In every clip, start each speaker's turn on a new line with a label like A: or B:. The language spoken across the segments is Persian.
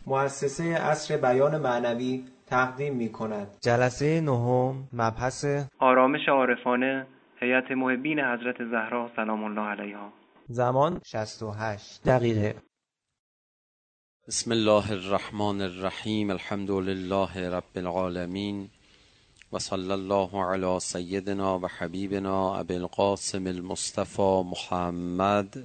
A: مؤسسه عصر بیان معنوی تقدیم می‌کند.
B: جلسه نهم، مبحث
C: آرامش عارفانه، هیئت محبین حضرت زهرا سلام الله علیها.
B: زمان 68 دقیقه.
D: بسم الله الرحمن الرحیم. الحمد لله رب العالمین و صلی الله علی سیدنا و حبیبنا ابی القاسم المصطفى محمد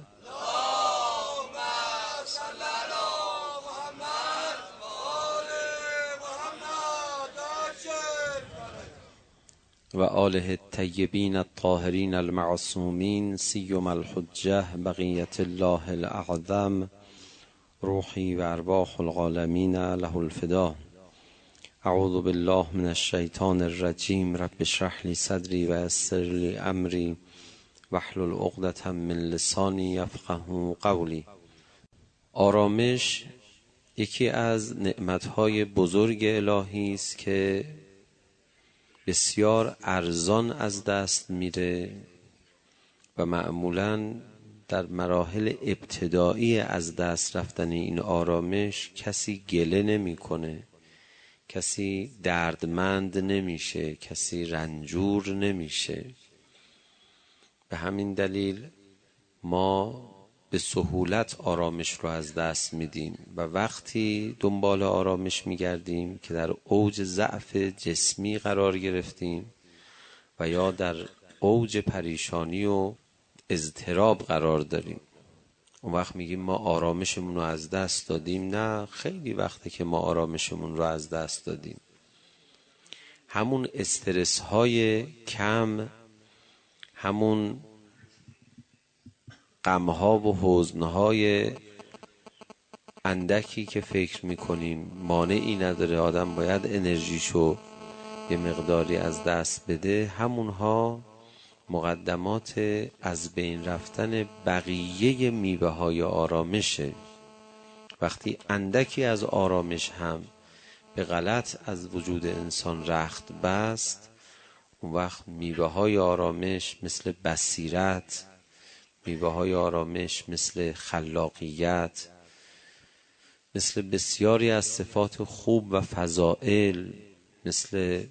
D: و آله الطیبین الطاهرین المعصومین سیما الحجة بقیة الله الاعظم روحی و ارواح العالمین له الفدا. اعوذ بالله من الشیطان الرجیم. رب اشرح لی صدری و یسر لی امری واحلل عقدة من لسانی یفقهوا قولی. آرامش یکی از نعمتهای بزرگ الهی است که بسیار ارزان از دست میره و معمولاً در مراحل ابتدایی از دست رفتن این آرامش کسی گله نمیکنه، کسی دردمند نمیشه، کسی رنجور نمیشه. به همین دلیل ما به سهولت آرامش رو از دست میدیم و وقتی دنبال آرامش میگردیم که در اوج ضعف جسمی قرار گرفتیم و یا در اوج پریشانی و اضطراب قرار داریم، اون وقت میگیم ما آرامشمون رو از دست دادیم. نه، خیلی وقته که ما آرامشمون رو از دست دادیم. همون استرس های کم، همون غمها و حزنهای اندکی که فکر میکنیم مانعی نداره آدم باید انرژیشو یه مقداری از دست بده، همونها مقدمات از بین رفتن بقیه میوه های آرامشه. وقتی اندکی از آرامش هم به غلط از وجود انسان رخت بست، اون وقت میوه های آرامش مثل بصیرت، میوه های آرامش مثل خلاقیت، مثل بسیاری از صفات خوب و فضائل، مثل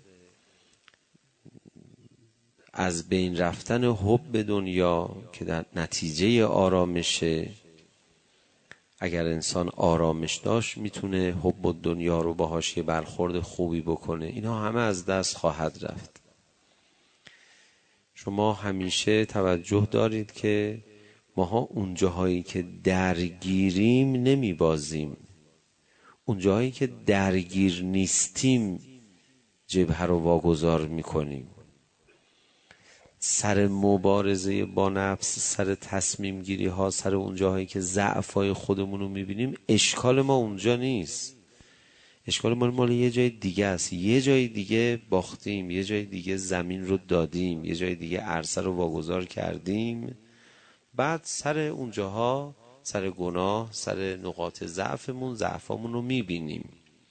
D: از بین رفتن حب دنیا که در نتیجه آرامشه. اگر انسان آرامش داشت میتونه حب دنیا رو باهاش یه برخورد خوبی بکنه. اینا همه از دست خواهد رفت. شما همیشه توجه دارید که ماها اون جاهایی که درگیریم نمیبازیم، اون جاهایی که درگیر نیستیم جبهه رو واگذار میکنیم. سر مبارزه با نفس، سر تصمیم گیری ها، سر اون جاهایی که ضعف های خودمون رو میبینیم، اشکال ما اونجا نیست. اشکال ما مال یه جای دیگه است. یه جای دیگه باختیم، یه جای دیگه زمین رو دادیم، یه جای دیگه عرصه رو واگذار کردیم. بعد سر اون جاها، سر گناه، سر نقاط ضعفمون رو میبینیم.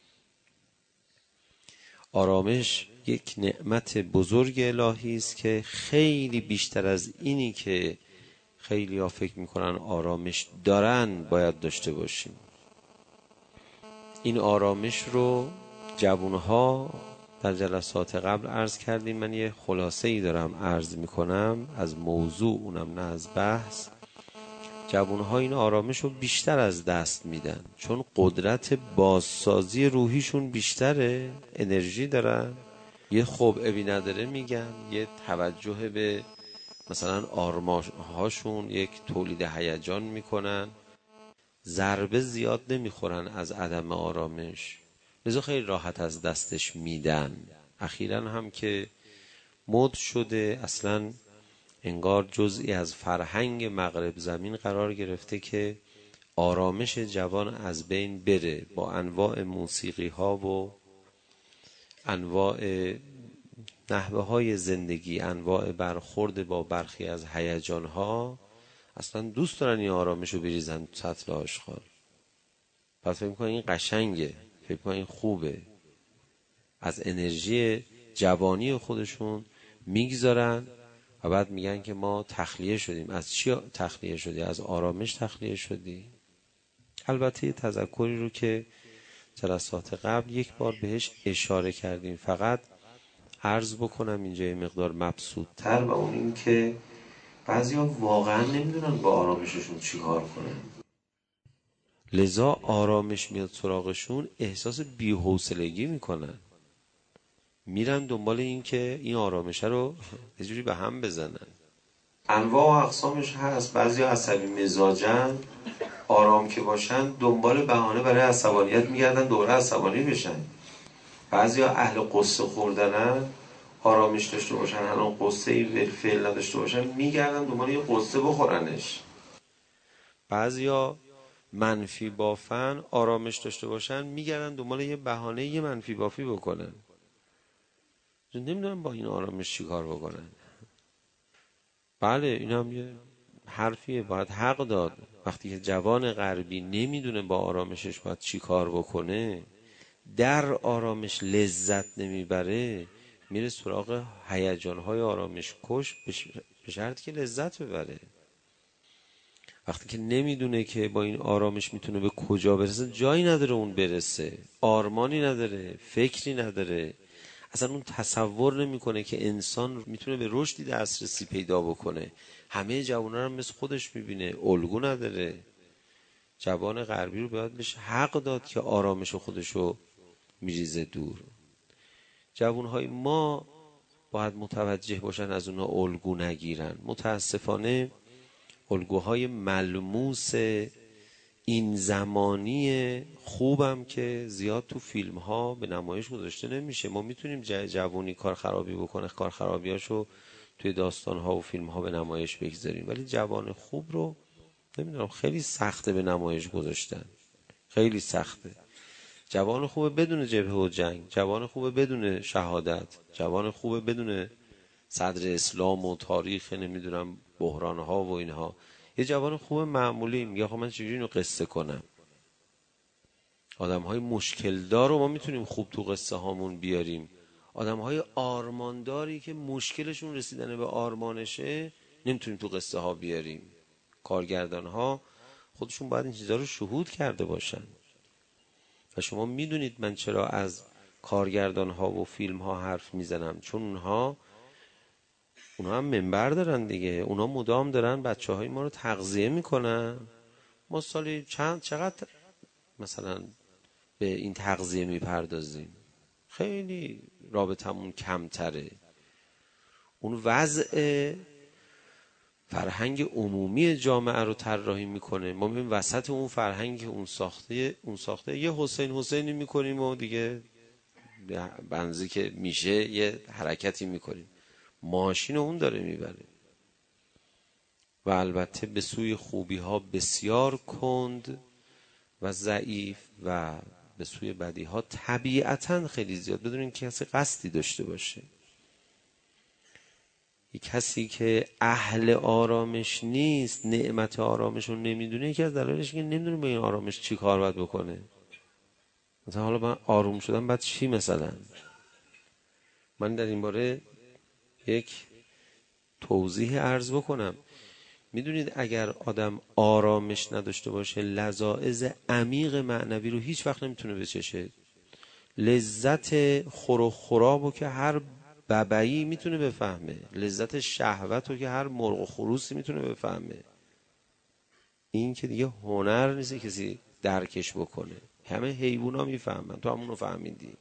D: آرامش یک نعمت بزرگ الهی است که خیلی بیشتر از اینی که خیلی ها فکر میکنن آرامش دارن باید داشته باشیم. این آرامش رو جوانها در جلسات قبل عرض کردیم. من یه خلاصه ای دارم عرض میکنم از موضوع، اونم نه از بحث. جوانها این آرامش رو بیشتر از دست میدن چون قدرت بازسازی روحیشون بیشتره، انرژی دارن، یه خبعی نداره میگن، یه توجه به مثلا آرمان‌هاشون، یک تولید هیجان میکنن، ضربه زیاد نمیخورن از عدم آرامش، لذا خیلی راحت از دستش میدن. اخیراً هم که مد شده، اصلاً انگار جزئی از فرهنگ مغرب زمین قرار گرفته که آرامش جوان از بین بره با انواع موسیقی ها و انواع نحوه های زندگی، انواع برخورد با برخی از هیجان ها. اصلا دوست دارن این آرامش رو بریزن تو سطل آشغال. پس فکر می‌کنن این قشنگه، فکر می‌کنن این خوبه، از انرژی جوانی خودشون میگذارن و بعد میگن که ما تخلیه شدیم. از چی تخلیه شدی؟ از آرامش تخلیه شدی. البته یه تذکری رو که جلسات قبل یک بار بهش اشاره کردیم. فقط عرض بکنم اینجا یه مقدار مبسوط‌تر، و اون این که بعضیا واقعا نمیدونن با آرامششون چی کار کنن، لذا آرامش میاد سراغشون، احساس بی‌حوصلگی میکنن، میرن دنبال این که این آرامشه رو یه جوری به هم بزنن. انواع و اقسامش هست. بعضیا عصبی مزاجن، آرام که باشن دنبال بهانه برای عصبانیت میگردن دوباره عصبانی بشن. بعضیا اهل قصه خوردنن، آرامش داشته باشن الان قصه ای فعل نداشته باشن میگردن دنبال یه قصه بخورنش. بعضیا منفی بافن، آرامش داشته باشن میگردن دنبال یه بهانه یه منفی بافی بکنن. نمیدونم با این آرامش چی کار بکنن. بله این هم یه حرفیه، باید حق داد. وقتی که جوان غربی نمیدونه با آرامشش باید چی کار بکنه، در آرامش لذت نمیبره، میره سراغ هیجانهای آرامش کش به شرطی که لذت ببره. وقتی که نمیدونه که با این آرامش میتونه به کجا برسه، جایی نداره اون برسه، آرمانی نداره، فکری نداره، اصلا اون تصور نمیکنه که انسان میتونه به رشدی دسترسی پیدا بکنه. همه جوانان رو مثل خودش میبینه، الگو نداره. جوان غربی رو باید بهش حق داد که آرامش خودشو میریزه دور. جوانهای ما باید متوجه باشن از اونا الگو نگیرن. متاسفانه الگوهای ملموس این زمانی خوبم که زیاد تو فیلم ها به نمایش گذاشته نمیشه. ما میتونیم جوانی کار خرابی بکنه، کار خرابیاشو توی داستان ها و فیلم ها به نمایش بگذاریم، ولی جوان خوب رو نمیدونم، خیلی سخته به نمایش گذاشتن، خیلی سخته. جوان خوبه بدون جبهه و جنگ، جوان خوبه بدون شهادت، جوان خوبه بدون صدر اسلام و تاریخ نمیدونم بحران ها و اینها. یه جوان خوب معمولی میگه آخه من چجوری اینو قصه کنم. آدم های مشکل دار رو ما میتونیم خوب تو قصه هامون بیاریم. آدم های آرمانداری که مشکلشون رسیدن به آرمانشه نمیتونیم تو قصه ها بیاریم. کارگردان ها خودشون باید این چیزها رو شهود کرده باشن. و شما میدونید من چرا از کارگردان ها و فیلم ها حرف میزنم، چون اونها هم منبر دارن دیگه. اونها مدام دارن بچه های ما رو تغذیه میکنن. ما سالی چقدر مثلا به این تغذیه میپردازیم؟ خیلی رابطمون کمتره. اون وضع فرهنگ عمومی جامعه رو طراحی میکنه. ما میبینیم وسط اون فرهنگی که اون ساخته یه حسینی میکنیم و دیگه بنزی که میشه یه حرکتی میکنیم. ماشین اون داره میبره. و البته به سوی خوبی ها بسیار کند و ضعیف و به سوی بدی ها طبیعتاً خیلی زیاد، بدون اینکه کسی قصدی داشته باشه. یک کسی که اهل آرامش نیست، نعمت آرامش رو نمیدونه، یکی از دلایلش اینه که نمیدونه با این آرامش چی کار باید بکنه. مثلا حالا من آروم شدم بعد چی؟ مثلا من در این باره یک توضیح عرض بکنم. میدونید اگر آدم آرامش نداشته باشه، لذاذ عمیق معنوی رو هیچ وقت نمیتونه بچشه. لذت خورابو که هر ببعی میتونه بفهمه، لذت شهوت رو که هر مرغ و خروسی میتونه بفهمه. این که دیگه هنر نیست کسی درکش بکنه، همه حیوونا میفهمن، تو همونو فهمیدی.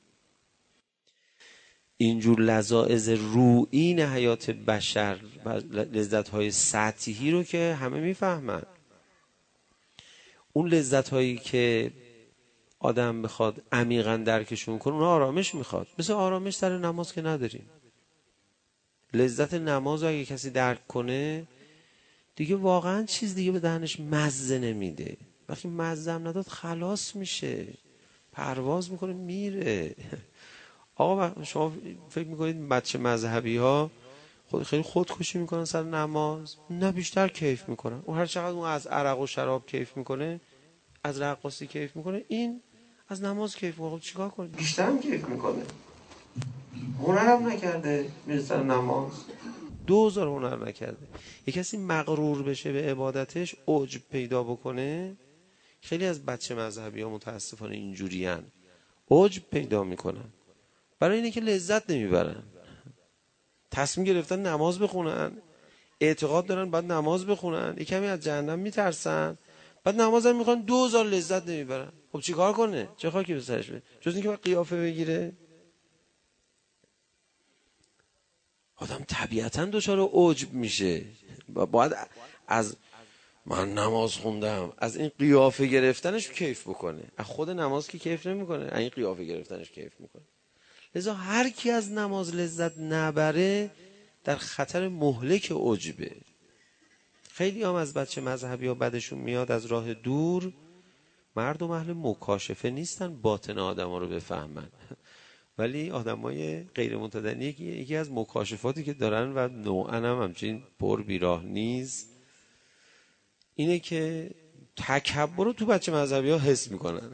D: اینجور لذاذ روئین حیات بشر و لذت‌های سطحی رو که همه میفهمن. اون لذت‌هایی که آدم بخواد عمیقاً درکشون کنه، اون آرامش میخواد. مثل آرامش سر نماز که نداریم. لذت نماز اگه کسی درک کنه دیگه واقعاً چیز دیگه به دهنش مزه نمیده. وقتی مزه هم نداد خلاص میشه، پرواز میکنه میره. آقا شما فکر میکنید بچه مذهبی ها خیلی خودکشی میکنن سر نماز؟ نه، بیشتر کیف میکنن. اون هر چقدر اون از عرق و شراب کیف میکنه، از رقاصی کیف میکنه، این از نماز کیف میکنه. چیکار کنه؟ بیشتر هم کیف میکنه. هنرم نکرده میره سر نماز. 2000 هنر نکرده. یک کسی مغرور بشه به عبادتش، عجب پیدا بکنه. خیلی از بچه مذهبی ها متاسفانه اینجوری هن. عجب پیدا میکنن. برای اینه که لذت نمیبرن. تصمیم گرفتن نماز بخونن، اعتقاد دارن باید نماز بخونن، یه کمی از جهنم میترسن، بعد نماز هم میخوان 2000 لذت نمیبرن. خب چی کار کنه؟ چه خاکی به سرش بده؟ جز اینکه باید قیافه بگیره. آدم طبیعتا دچار عجب میشه. باید از من نماز خوندم از این قیافه گرفتنش کیف بکنه. از خود نماز که کیف نمیکنه، از این قیافه گرفتنش کیف میکنه. لذا هر کی از نماز لذت نبره در خطر مهلک عجبه. خیلی هم از بچه مذهبی ها بدشون میاد از راه دور. مردم اهل مکاشفه نیستن باطن آدم ها رو بفهمن، ولی آدم های غیر متدنی یکی از مکاشفاتی که دارن و نوعا هم همچنین پر بیراه نیست اینه که تکبر رو تو بچه مذهبی ها حس میکنن.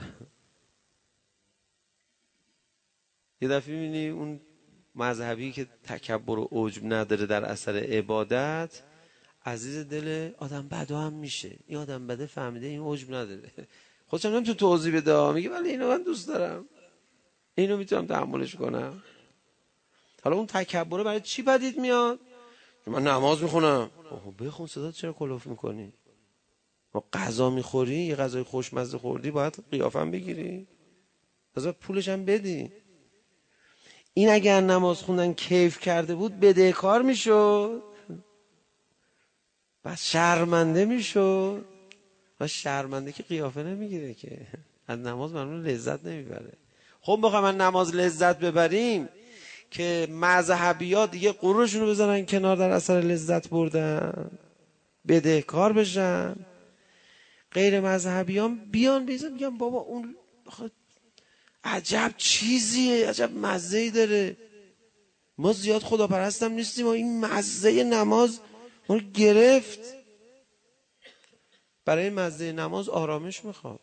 D: یه دفعه میبینی اون مذهبی که تکبر و عجب نداره در اثر عبادت، عزیز دل آدم بدا هم میشه. این آدم بده فهمیده این عجب نداره، خودش هم تو توضیح بده، میگه ولی اینو من دوست دارم، اینو میتونم تحملش کنم. حالا اون تکبر برای چی بدید میاد؟ من نماز میخونم. بخون، صدا چرا کلوف میکنی؟ ما غذا میخوری، یه غذای خوشمزه خوردی، باید قیافم بگیری، بذار پولش هم بدی. این اگر نماز خوندن کیف کرده بود بدهکار میشد، بس شرمنده میشد. و شرمنده که قیافه نمیگیره، که از نماز معلوم لذت نمیبره. خب بخوام من نماز لذت ببریم که مذهبیات دیگه قروشون رو بزنن کنار در اثر لذت بردن، بدهکار بشن. غیر مذهبیان بیان بیزن میگن بابا اون عجب چیزیه، عجب مزه‌ای داره، ما زیاد خداپرستم نیستیم و این مزه نماز ما رو گرفت. برای مزه نماز آرامش میخواد.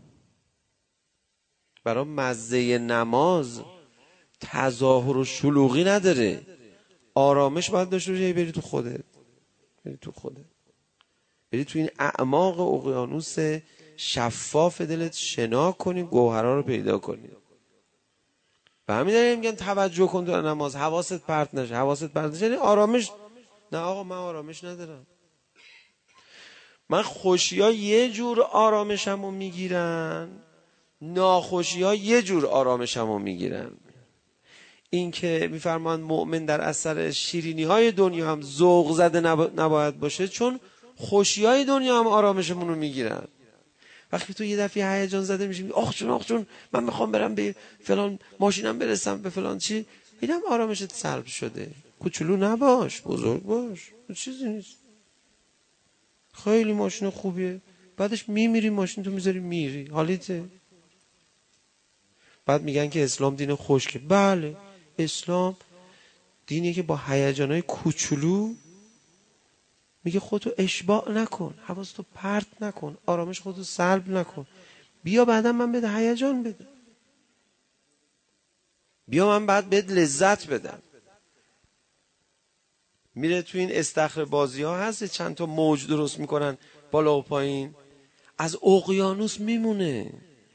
D: برای مزه نماز تظاهر و شلوغی نداره. آرامش باید داشته باشی. بری تو خودت، بری تو خودت، بری تو این اعماق اقیانوس شفاف دلت شنا کنی، گوهرها رو پیدا کنی. و همین داریم میگن توجه کن تو نماز، حواست پرت نشه. حواست پرت نشه یعنی آرامش. نه آقا من آرامش ندارم. من خوشی ها یه جور آرامشمو میگیرن، ناخوشی ها یه جور آرامشمو میگیرن. این که میفرمان مؤمن در اثر شیرینی های دنیا هم ذوق زده نباید باشه، چون خوشی های دنیا هم آرامشمون رو میگیرن. وقتی تو یه دفعه هیجان زده میشی، آخ جون من میخوام برم به فلان ماشینم برسم، به فلان چی، اینم آرامشت سلب شده. کوچولو نباش، بزرگ باش، چیزی نیست. خیلی ماشین خوبیه، بعدش میمیری ماشین تو میذاری میری، حالیته. بعد میگن که اسلام دین خشکه. بله، اسلام دینیه که با هیجانای کوچولو میگه خودتو اشباع نکن، حواستو پرت نکن، آرامش خودتو سلب نکن، بیا بعدا من بده هیجان بده، بیا من بعد بهت لذت بدم. میره تو این استخر بازی ها هست، چند تا موج درست میکنن بالا و پایین، از اقیانوس میمونه.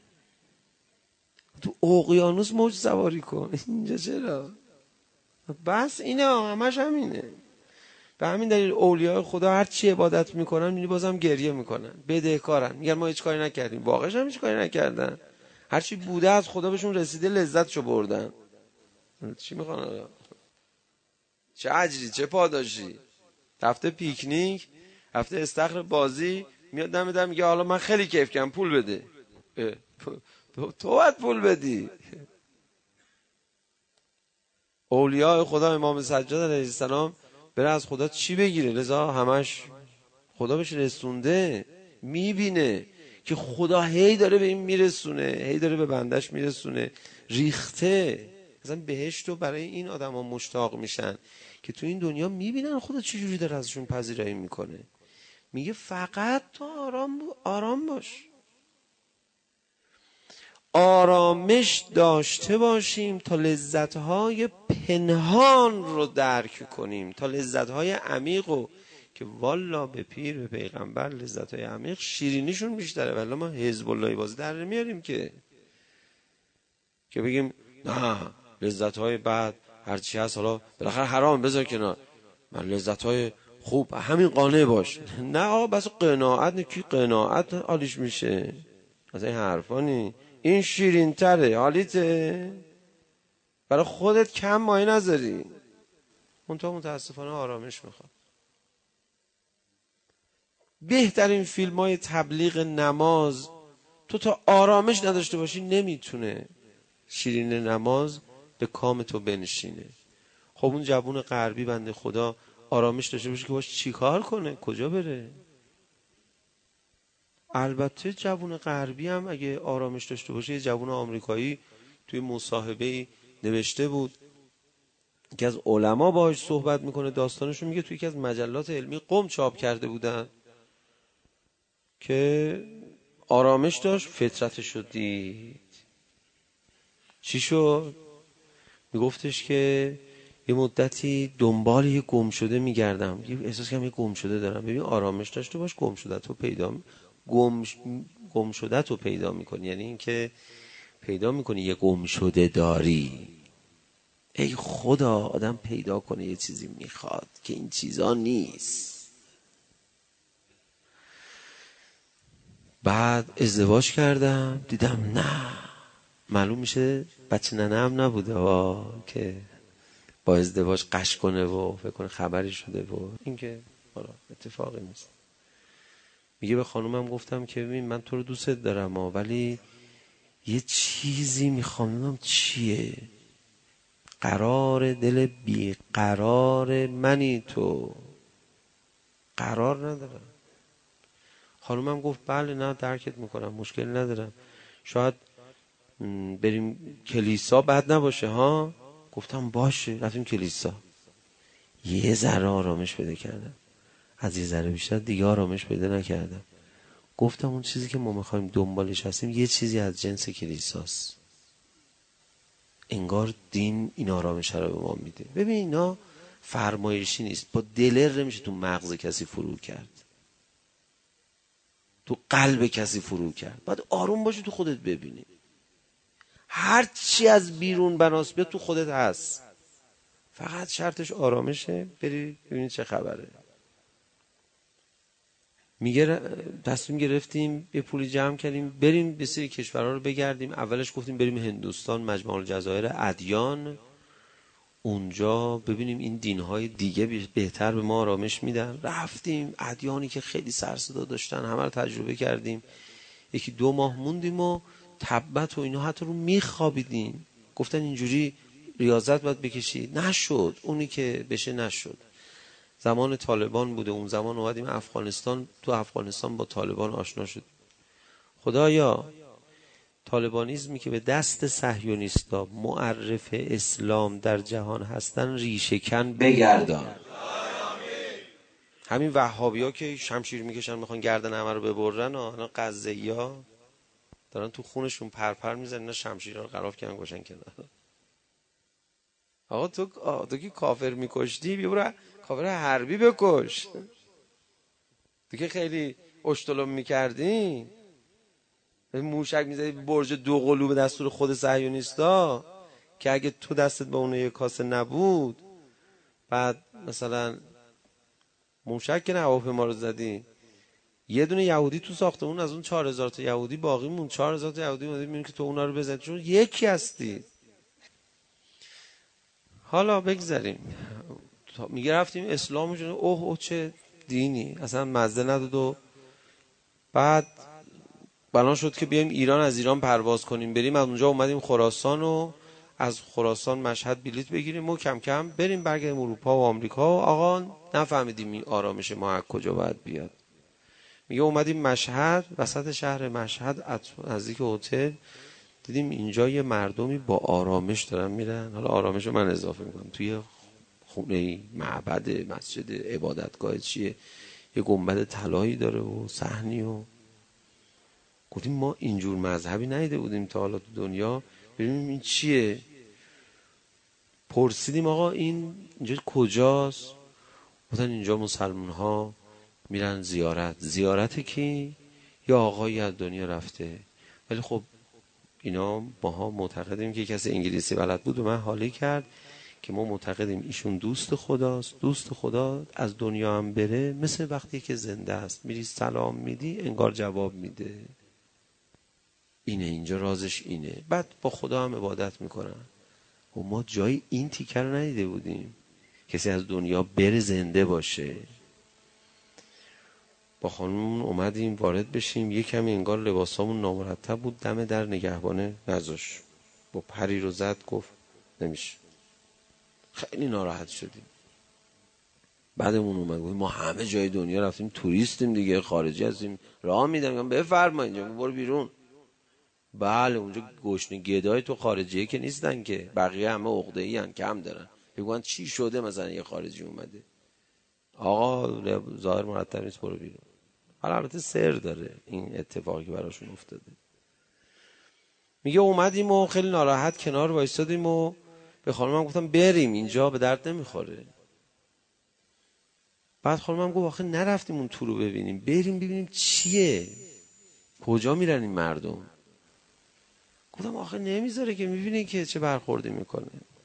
D: تو اقیانوس موج سواری کن. اینجا چرا؟ بس اینه، همش همینه. به همین دلیل اولیاء خدا هر چی عبادت میکنن میبینی بازم گریه میکنن، بدهکارن، میگن ما هیچ کاری نکردیم. واقعا هم هیچ کاری نکردن. هر چی بوده از خدا بهشون رسیده، لذتشو بردن. چی میخوان؟ چه اجری، چه پاداشی؟ رفته پیکنیک، رفته استخر بازی، میاد دم در میگه حالا من خیلی کیف کردم، پول بده. تو باید پول بدی. اولیاء خدا امام سجاد علیه السلام بره از خدا چی بگیره؟ لذا همش خدا بهش رسونده، میبینه که خدا هی داره به این میرسونه، هی داره به بندش میرسونه، ریخته. مثلا بهشتو برای این آدم ها مشتاق میشن که تو این دنیا میبینن خدا چجوری داره ازشون پذیرایی میکنه. میگه فقط تو آرام باش، آرامش داشته باشیم تا لذتهای پنهان رو درک کنیم، تا لذتهای عمیق رو که والا به پیر به پیغمبر لذتهای عمیق شیرینیشون بیشتره، ولی ما حزب الله بازی در نمیاریم که. که بگیم نه لذت‌های بعد هرچی هست حالا بالاخره حرام بذار کنار، من لذت‌های خوب همین قانع باش. نه آقا بس قناعت نکی، قناعت حالیش میشه از این حرفانی. این شیرین تره حالیته، برای خودت کم مایه نذاری. منتها متاسفانه آرامش میخواد. بهترین فیلم های تبلیغ نماز تو تا آرامش نداشته باشی نمیتونه شیرین نماز به کام تو بنشینه. خب اون جوون غربی بنده خدا آرامش داشته باشه که باش چی کار کنه، کجا بره؟ البته جوون غربی هم اگه آرامش داشته باشه، یه جوون آمریکایی توی مصاحبه‌ای نوشته بود که از علما باهاش صحبت میکنه، داستانشو میگه، توی یکی از مجلات علمی قم چاپ کرده بودن که آرامش داشت، فطرتشو دید. چی شد؟ میگفتش که یه مدتی دنبال یه گم شده میگردم، یه احساس کنم یه گم شده دارم. ببین آرامش داشته باش، گم شده تو پیدا میکنی. یعنی این که پیدا میکنی یه گم شده داری. ای خدا آدم پیدا کنه یه چیزی میخواد که این چیزا نیست. بعد ازدواج کردم، دیدم نه، معلوم میشه بچه ننه هم نبوده که با ازدواج قش کنه و فکر کنه خبری شده و این که اتفاقی نیست. میگه به خانومم گفتم که ببین من تو رو دوست دارم ولی یه چیزی میخوام، ببینم چیه. قرار دل بی قرار منی تو، قرار ندارم. خانومم گفت بله نه درکت میکنم، مشکل ندارم، شاید بریم کلیسا بد نباشه ها. گفتم باشه. رفتیم کلیسا، یه ذره آرامش پیدا کردم، از یه ذره بیشتر دیگه آرامش پیدا نکردم. گفتم اون چیزی که ما میخوایم دنبالش هستیم یه چیزی از جنس کلیساست. انگار دین این آرامش رو به ما میده. ببین اینا فرمایشی نیست، با دلر نمیشه تو مغز کسی فرو کرد، تو قلب کسی فرو کرد. باید آروم باشی تو خودت ببینی هر چی از بیرون بناس بیاد تو خودت هست، فقط شرطش آرامشه. بری ببینی چه خبره. میگه تصمیم گرفتیم یه پولی جمع کردیم بریم به سری کشورها رو بگردیم. اولش گفتیم بریم هندوستان، مجمع الجزایر ادیان، اونجا ببینیم این دینهای دیگه بهتر به ما آرامش میدن. رفتیم ادیانی که خیلی سر صدا داشتن همه رو تجربه کردیم. 1-2 ماه موندیم و تبت و اینا حتی رو میخوابیدیم. گفتن اینجوری ریاضت باید بکشی، نشد. اونی که بشه نشد. زمان طالبان بوده، اون زمان اومدیم افغانستان، تو افغانستان با طالبان آشنا شد. خدایا طالبانیزمی که به دست صهیونیستا معرف اسلام در جهان هستن ریشه کن بگردان. همین وهابیا که شمشیر میکشن میخوان گردن همه رو ببرن، اینا قزه‌یا دارن تو خونشون پرپر میزنن، اینا شمشیرها رو قراف کردن گوشن کنار. آقا تو که کافر میکشتی بیا برو کافر حربی بکش. تو که خیلی اشتلم میکردی، موشک میزدی برج 2 قلو به دستور خود صهیونیستا که اگه تو دستت به اون یک کاسه نبود، بعد مثلا موشک که هواپیما رو زدی، یه دونه یهودی تو ساختمون از اون 4000 تا یهودی باقی مون، 4000 تا یهودی اومدید میبینید که تو اونا رو بزنید چون یکی هستی. حالا بگذاریم. میگه رفتیم اسلامشون، اوه چه دینی، اصلا مزه نداد. و بعد بنا شد که بیایم ایران، از ایران پرواز کنیم بریم. از اونجا اومدیم خراسان و از خراسان مشهد بلیط بگیریم و کم کم بریم برگردیم اروپا و آمریکا. و آقا نفهمیدیم این آرامش ما از کجا باید بیاد. میگه اومدیم مشهد، وسط شهر مشهد نزدیک هتل دیدیم اینجا یه مردمی با آرامش دارن میرن. حالا آرامش رو من اضافه میکنم، توی خونه معبد، مسجد، عبادتگاه چیه، یه گنبد طلایی داره و صحنی. و گفتیم ما اینجور مذهبی ندیده بودیم تا حالا تو دنیا، ببینیم این چیه. پرسیدیم آقا اینجا کجاست؟ گفتن اینجا مسلمان ها میرن زیارت. زیارت کی؟ یا آقایی از دنیا رفته. ولی خب اینا ماها معتقدیم که کسی انگلیسی بلد بود و من حالی کرد که ما معتقدیم ایشون دوست خداست. دوست خدا از دنیا هم بره مثل وقتی که زنده است، میری سلام میدی انگار جواب میده. اینه، اینجا رازش اینه. بعد با خدا هم عبادت میکنن و ما جای این تیکر رو ندیده بودیم کسی از دنیا بره زنده باشه. با خانم اومدیم وارد بشیم، یه کمی انگار لباسامون نامرتب بود، دم در نگهبانه نذاش، با پری رو زد، گفت نمیشه. خیلی ناراحت شدیم. بعدمون اومد گفت ما همه جای دنیا رفتیم، توریستیم دیگه، خارجی هستیم، راه میدم. بفرما اینجا، برو بیرون. بله اونجا گشنه گدای تو خارجیه که نیستن که، بقیه همه عقده‌ای ان، کم دارن. بگوان چی شده مثلا یه خارجی اومده، آقا ظاهر مرتب نیست، برو بیرون. حالا البته سر داره این اتفاقی که براشون افتاده. میگه اومدیم و خیلی ناراحت کنار وایسادیم و به خانمم گفتم بریم، اینجا به درد نمیخوره. بعد خانمم گفت آخه نرفتیم اون تو رو ببینیم، بریم ببینیم چیه، کجا میرن این مردم. گفتم آخه نمیذاره که، میبینی که چه برخوردی میکنه.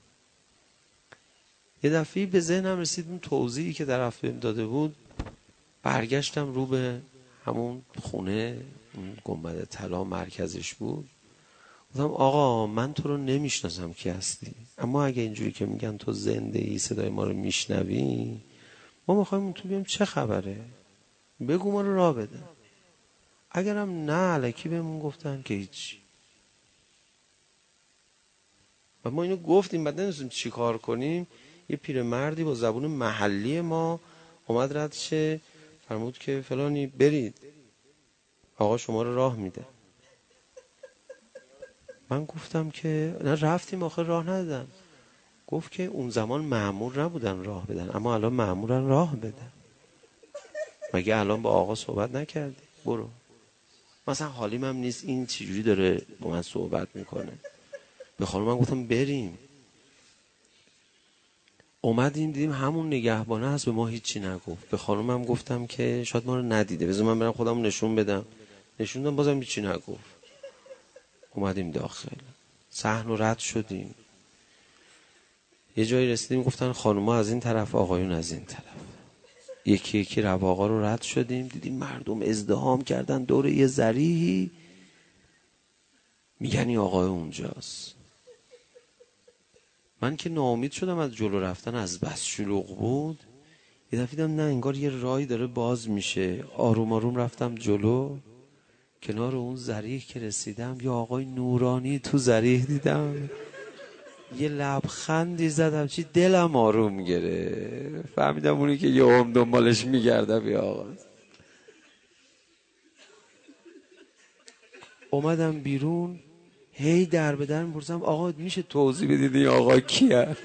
D: یه دفعی به ذهنم رسید اون توضیحی که در هفته داده بود. برگشتم رو به همون خونه، اون گنبد طلا مرکزش بود. گفتم آقا من تو رو نمیشناسم کی هستی، اما اگه اینجوری که میگن تو زنده ای، صدای ما رو میشنوی، ما میخوایم تو بیم چه خبره، بگو ما رو راه بده. اگرم نه الکی بهمون گفتن که هیچ. و ما اینو گفتیم، بعد نمیدونیم چی کار کنیم. یه پیرمردی با زبون محلی ما اومد رد شه، فرمود که فلانی برید، آقا شما رو راه میده. من گفتم که نه رفتیم آخه راه ندادن. گفت که اون زمان مأمور نبودن راه بدن، اما الان مأمورن راه بدن. مگه الان با آقا صحبت نکردی؟ برو. مثلا حالیم هم نیست این چجوری داره با من صحبت میکنه. به خانم من گفتم بریم. اومدیم دیدیم همون نگهبانه هست، به ما هیچی نگفت. به خانمم گفتم که شاید ما رو ندیده، بذار من برم خودم نشون بدم. نشون دادم، بازم هیچی نگفت. اومدیم داخل، صحن رو رد شدیم. یه جایی رسیدیم گفتن خانوما از این طرف، آقایون از این طرف. یکی یکی رواقا رو رد شدیم، دیدیم مردم ازدحام کردن دور یه ذریحی، میگن این آقای اونجاست. من که ناامید شدم از جلو رفتن، از بس شلوغ بود. یه دفعه دیدم نه انگار یه راهی داره باز میشه. آروم آروم رفتم جلو. کنار اون ذریح که رسیدم یه آقای نورانی تو ذریح دیدم. یه لبخندی زدم، چی دلم آروم گرفت. فهمیدم اونی که یه دنبالش میگردم یه آقا. اومدم بیرون، هی در به در میپرسم آقا میشه توضیح بدید این آقا کیه؟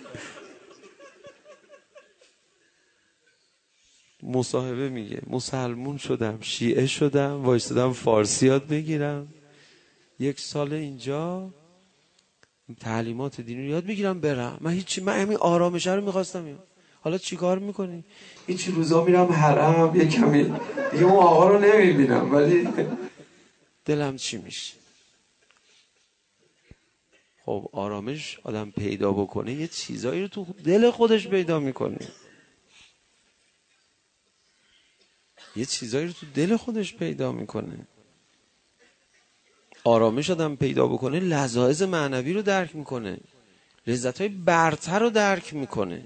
D: مصاحبه میگه مسلمون شدم، شیعه شدم، وایستادم فارسی یاد بگیرم، 1 سال اینجا تعلیمات دینی رو یاد بگیرم برم. من همین آرامشه رو میخواستم. حالا چی کار میکنی؟ هیچ روزا میرم حرم یه کمی دیگه اون آقا رو نمیبینم، ولی دلم چی میشه؟ خب آرامش آدم پیدا بکنه یه چیزایی رو تو دل خودش پیدا میکنه. یه چیزایی رو تو دل خودش پیدا میکنه. آرامش آدم پیدا بکنه لذاذ معنوی رو درک میکنه، لذت‌های برتر رو درک میکنه.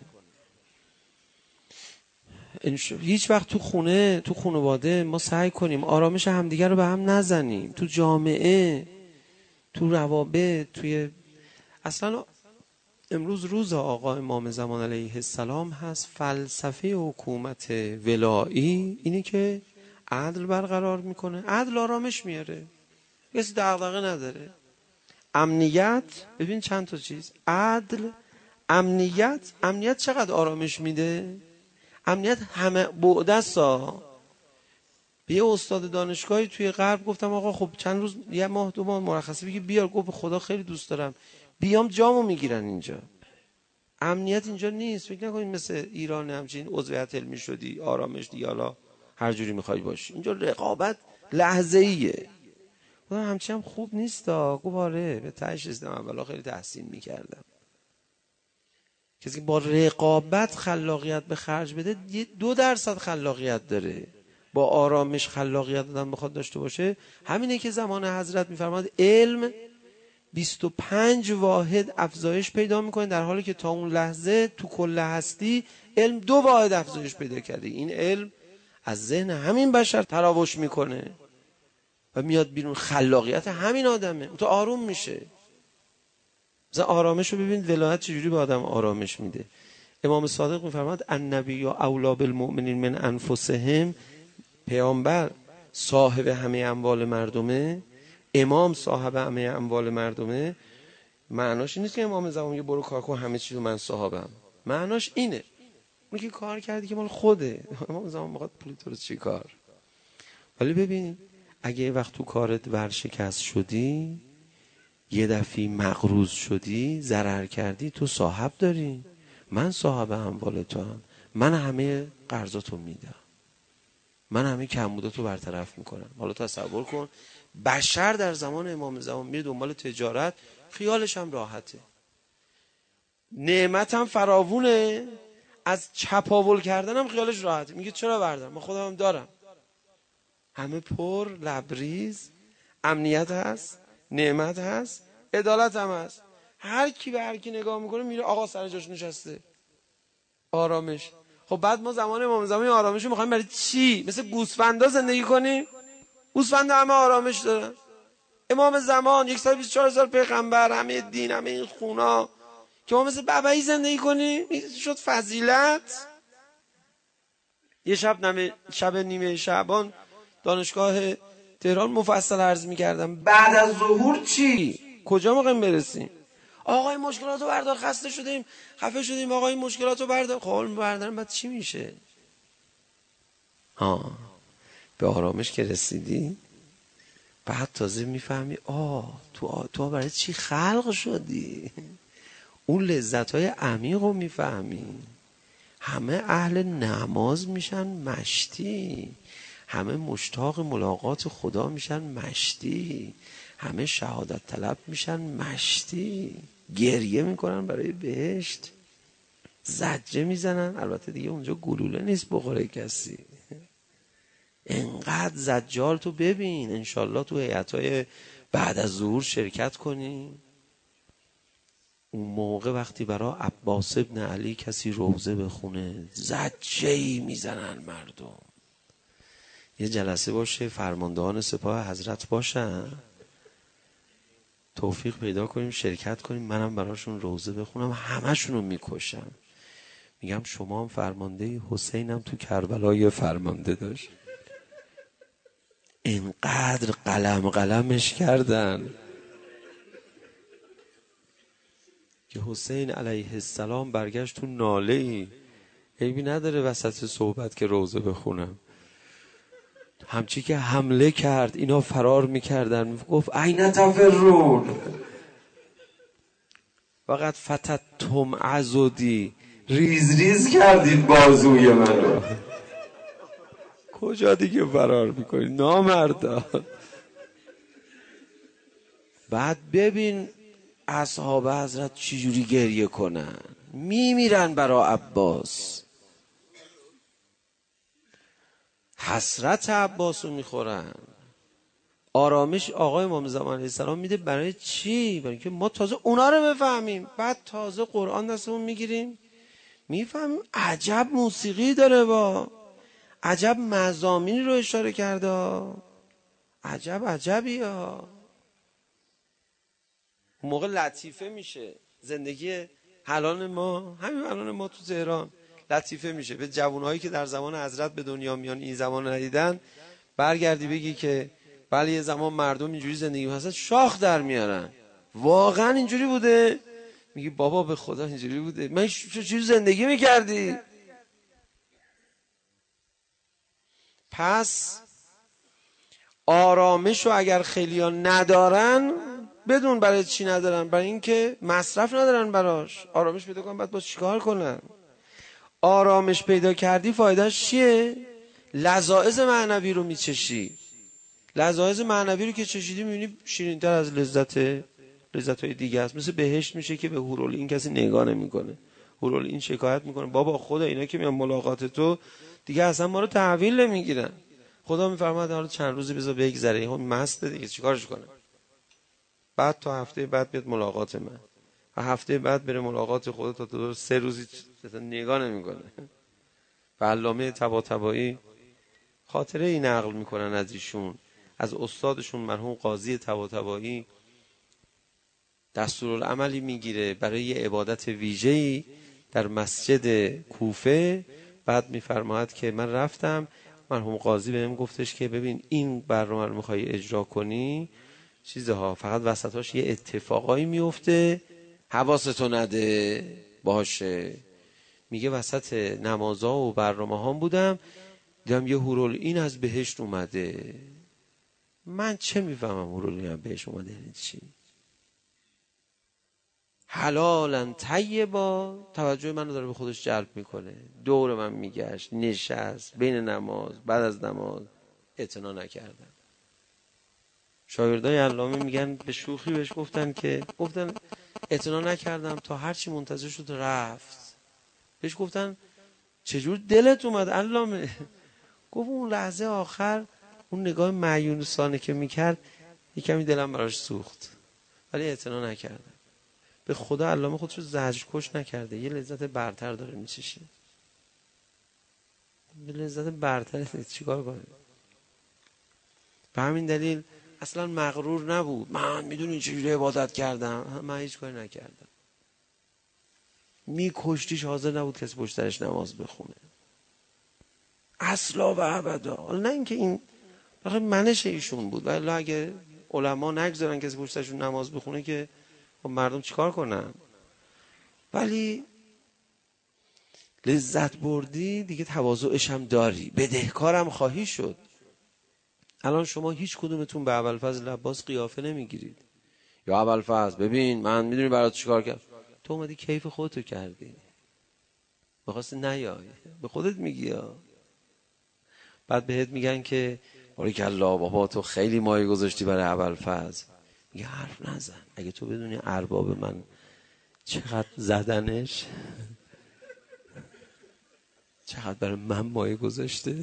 D: هیچ وقت تو خونه، تو خانواده ما سعی کنیم آرامش همدیگر رو به هم نزنیم. تو جامعه، تو روابط، توی اصلا امروز روز آقا امام زمان علیه السلام هست. فلسفه حکومت ولایی اینه که عدل برقرار میکنه، عدل آرامش میاره، کسی دغدغه نداره. امنیت، ببین چند تا چیز، عدل، امنیت چقدر آرامش میده؟ امنیت همه بعد است. به یه استاد دانشگاهی توی غرب گفتم آقا خب چند روز، 1 ماه 2 ماه مرخصی بگی بیار. گفت خدا خیلی دوست دارم، بیام جامو میگیرن اینجا. امنیت اینجا نیست. فکر نکنید مثل ایران همچین عضویت علمی شدی آرامش دیگه حالا هر جوری میخوای باشی. اینجا رقابت لحظه‌ایه. گفتم همچی هم خوب نیست ها. گفت آره، به تهش رسیدم اولا خیلی تحسین میکردم. کسی که با رقابت خلاقیت به خرج بده 2% خلاقیت داره. با آرامش خلاقیت آدم بخواد داشته باشه، همینه که زمان حضرت میفرماد علم 25 واحد افزایش پیدا میکنه، در حالی که تا اون لحظه تو کل هستی علم 2 واحد افزایش پیدا کرده. این علم از ذهن همین بشر تراوش میکنه و میاد بیرون. خلاقیت همین آدمه، تو آروم میشه. مثلا آرامش رو ببین ولایت چجوری به آدم آرامش میده. امام صادق میفرماد النبی اولی بالمؤمنین من انفسهم. پیامبر صاحب همه اموال مردمه، امام صاحب همه اموال مردمه. معناش این نیست که امام زمان میگه برو کار کن همه چیزو من صاحبم. معناش اینه اون که کار کردی که مال خوده. امام زمان میخواد پول تو رو چی کار. ولی ببین اگه یه وقت تو کارت ورشکست شدی، یه دفعه مغروض شدی، ضرر کردی، تو صاحب داری. من صاحب اموال تو هم، من همه قرضاتو میدم، من همه کمبوداتو برطرف میکنم. حالا تصور کن بشر در زمان امام زمان میره دنبال تجارت، خیالش هم راحته، نعمت هم فراوونه، از چپاول کردن هم خیالش راحته. میگه چرا بردارم، من خودم هم دارم، همه پر لبریز، امنیت هست، نعمت هست، عدالت هم هست. هر کی به هر کی نگاه میکنه میره آقا سر جاش نشسته، آرامش. خب بعد ما زمان امام زمان آرامش رو میخوایم برای چی؟ مثل گوسفندا زندگی کنیم؟ گوسفندا همه آرامش دارن. امام زمان 124 سال پیغمبر، همه دین، همه این خونا، که ما مثل ببعی زندگی کنیم؟ این شد فضیلت. یه شب نیمه شعبان دانشگاه تهران مفصل عرض می‌کردم بعد از ظهور چی؟ کجا می‌خوایم برسیم؟ آقا این مشکلاتو بردار، خسته شدیم، خفه شدیم، آقا این مشکلاتو بردار. خب بردارم بعد چی میشه؟ به آرامش که رسیدی بعد تازه میفهمی تو برای چی خلق شدی. اون لذت‌های عمیق رو میفهمی. همه اهل نماز میشن مشتی، همه مشتاق ملاقات خدا میشن مشتی، همه شهادت طلب میشن مشتی، گریه میکنن برای بهشت، زجه میزنن. البته دیگه اونجا گلوله نیست بخوره کسی. انقدر زجال تو ببین. انشالله تو هیئت‌های بعد از ظهور شرکت کنی. اون موقع وقتی برای عباس ابن علی کسی روزه بخونه زجه‌ای میزنن مردم. یه جلسه باشه فرماندهان سپاه حضرت باشن، توفیق پیدا کنیم شرکت کنیم، منم براشون روزه بخونم، همشونو میکشم. میگم شما هم فرمانده، حسینم تو کربلا یه فرمانده داشت، اینقدر قلمش کردن که حسین علیه السلام برگشت تو ناله‌ای. عیبی نداره وسط صحبت که روزه بخونم. همچی که حمله کرد اینا فرار میکردن، گفت این تفرون فقط فتتم عضدی، ریز کردید بازوی منو. کجا دیگه فرار میکنی نامردا. بعد ببین اصحاب حضرت چجوری گریه کنن، میمیرن برا عباس، حسرت عباس رو میخورن. آرامش آقای امام زمان علیه السلام میده برای چی؟ برای اینکه ما تازه اونا رو بفهمیم. بعد تازه قرآن دستمون میگیریم میفهمیم عجب موسیقی داره، با عجب مضامینی رو اشاره کرده، عجبی ها. اون موقع لطیفه میشه زندگی الان ما. همین الان ما تو تهران لطیفه میشه به جوانهایی که در زمان حضرت به دنیا میان این زمان ندیدن. برگردی بگی که بله یه زمان مردم اینجوری زندگی می‌کردن، شاخ در میارن. واقعا اینجوری بوده؟ میگی بابا به خدا اینجوری بوده. من چجوری زندگی میکردی؟ پس آرامش رو اگر خیلیا ندارن، بدون برای چی ندارن؟ برای اینکه مصرف ندارن براش. آرامش پیدا کنن بعد باز چیکار کنن؟ آرامش پیدا کردی فایدهش چیه؟ لذائذ معنوی رو میچشی. لذایذ معنوی رو که چشیدی میبینی شیرین‌تر از لذت‌های دیگه است. مثل بهشت میشه که به حورالعین کسی نگاه نمی‌کنه. حورالعین شکایت میکنه بابا خدا اینا که میان ملاقات تو دیگه اصلا ما رو تحویل نمیگیرن. خدا میفرماد حالا چند روزی بذار بگذره، این مسته دیگه چیکارش کنه. بعد تا هفته بعد بیاد ملاقات من و هفته بعد بره ملاقات خدا، تا تو 3 روزی نگاه نمیکنه. و علامه طباطبایی خاطره ای نقل میکنن از ایشون، از استادشون مرحوم قاضی طباطبایی. دستورالعملی میگیره برای عبادت ویژه‌ای در مسجد کوفه. بعد میفرماید که من رفتم، مرحوم قاضی بهم گفتش که ببین این برنامه رو میخوای اجرا کنی چیزها فقط وسطاش یه اتفاقایی میفته حواستو نده باشه. میگه وسط نمازها و برنامه هام بودم دیدم یه حورالعین از بهشت اومده. من چه میفهمم حورالعین از بهشت اومده یعنی چی؟ حلالا طیبا، توجه منو داره به خودش جلب میکنه. دور من میگشت، نشست بین نماز، بعد از نماز اعتنا نکردم. شاگردای علامه میگن به شوخی بهش گفتن اعتنا نکردم تا هرچی منتظر شد رفت. بهش گفتن چجور دلت اومد علامه؟ گفت اون لحظه آخر اون نگاه معیونسانه که میکرد یکمی دلم براش سوخت، ولی اعتنا نکردم. به خدا علامه خودشو زجرکش نکرده، یه لذت برتر داره میچشه. یه لذت برتر چیکار کنه؟ به همین دلیل اصلا مغرور نبود. من میدونی چجوری عبادت کردم؟ من هیچ کاری نکردم. میکشتیش حاضر نبود کسی پشترش نماز بخونه اصلا و ابدا. حالا نه اینکه این فقط منش ایشون بود، ولی اگه علما نگذارن کسی پشترشون نماز بخونه که مردم چیکار کنن؟ ولی لذت بردی دیگه، تواضعش هم داری، بدهکارم خواهی شد. الان شما هیچ کدومتون به ابوالفضل عباس قیافه نمیگیرید. یا ابوالفضل ببین من میدونی برات چیکار کردم. تو اومدی کیف خودتو کردی، می‌خواستی نیای، به خودت میگی ها. بعد بهت میگن که باریکالله بابا تو خیلی مایه گذاشتی برای ابوالفضل. میگه حرف نزن، اگه تو بدونی ارباب من چقدر زدنش، چقدر برای من مایه گذاشته.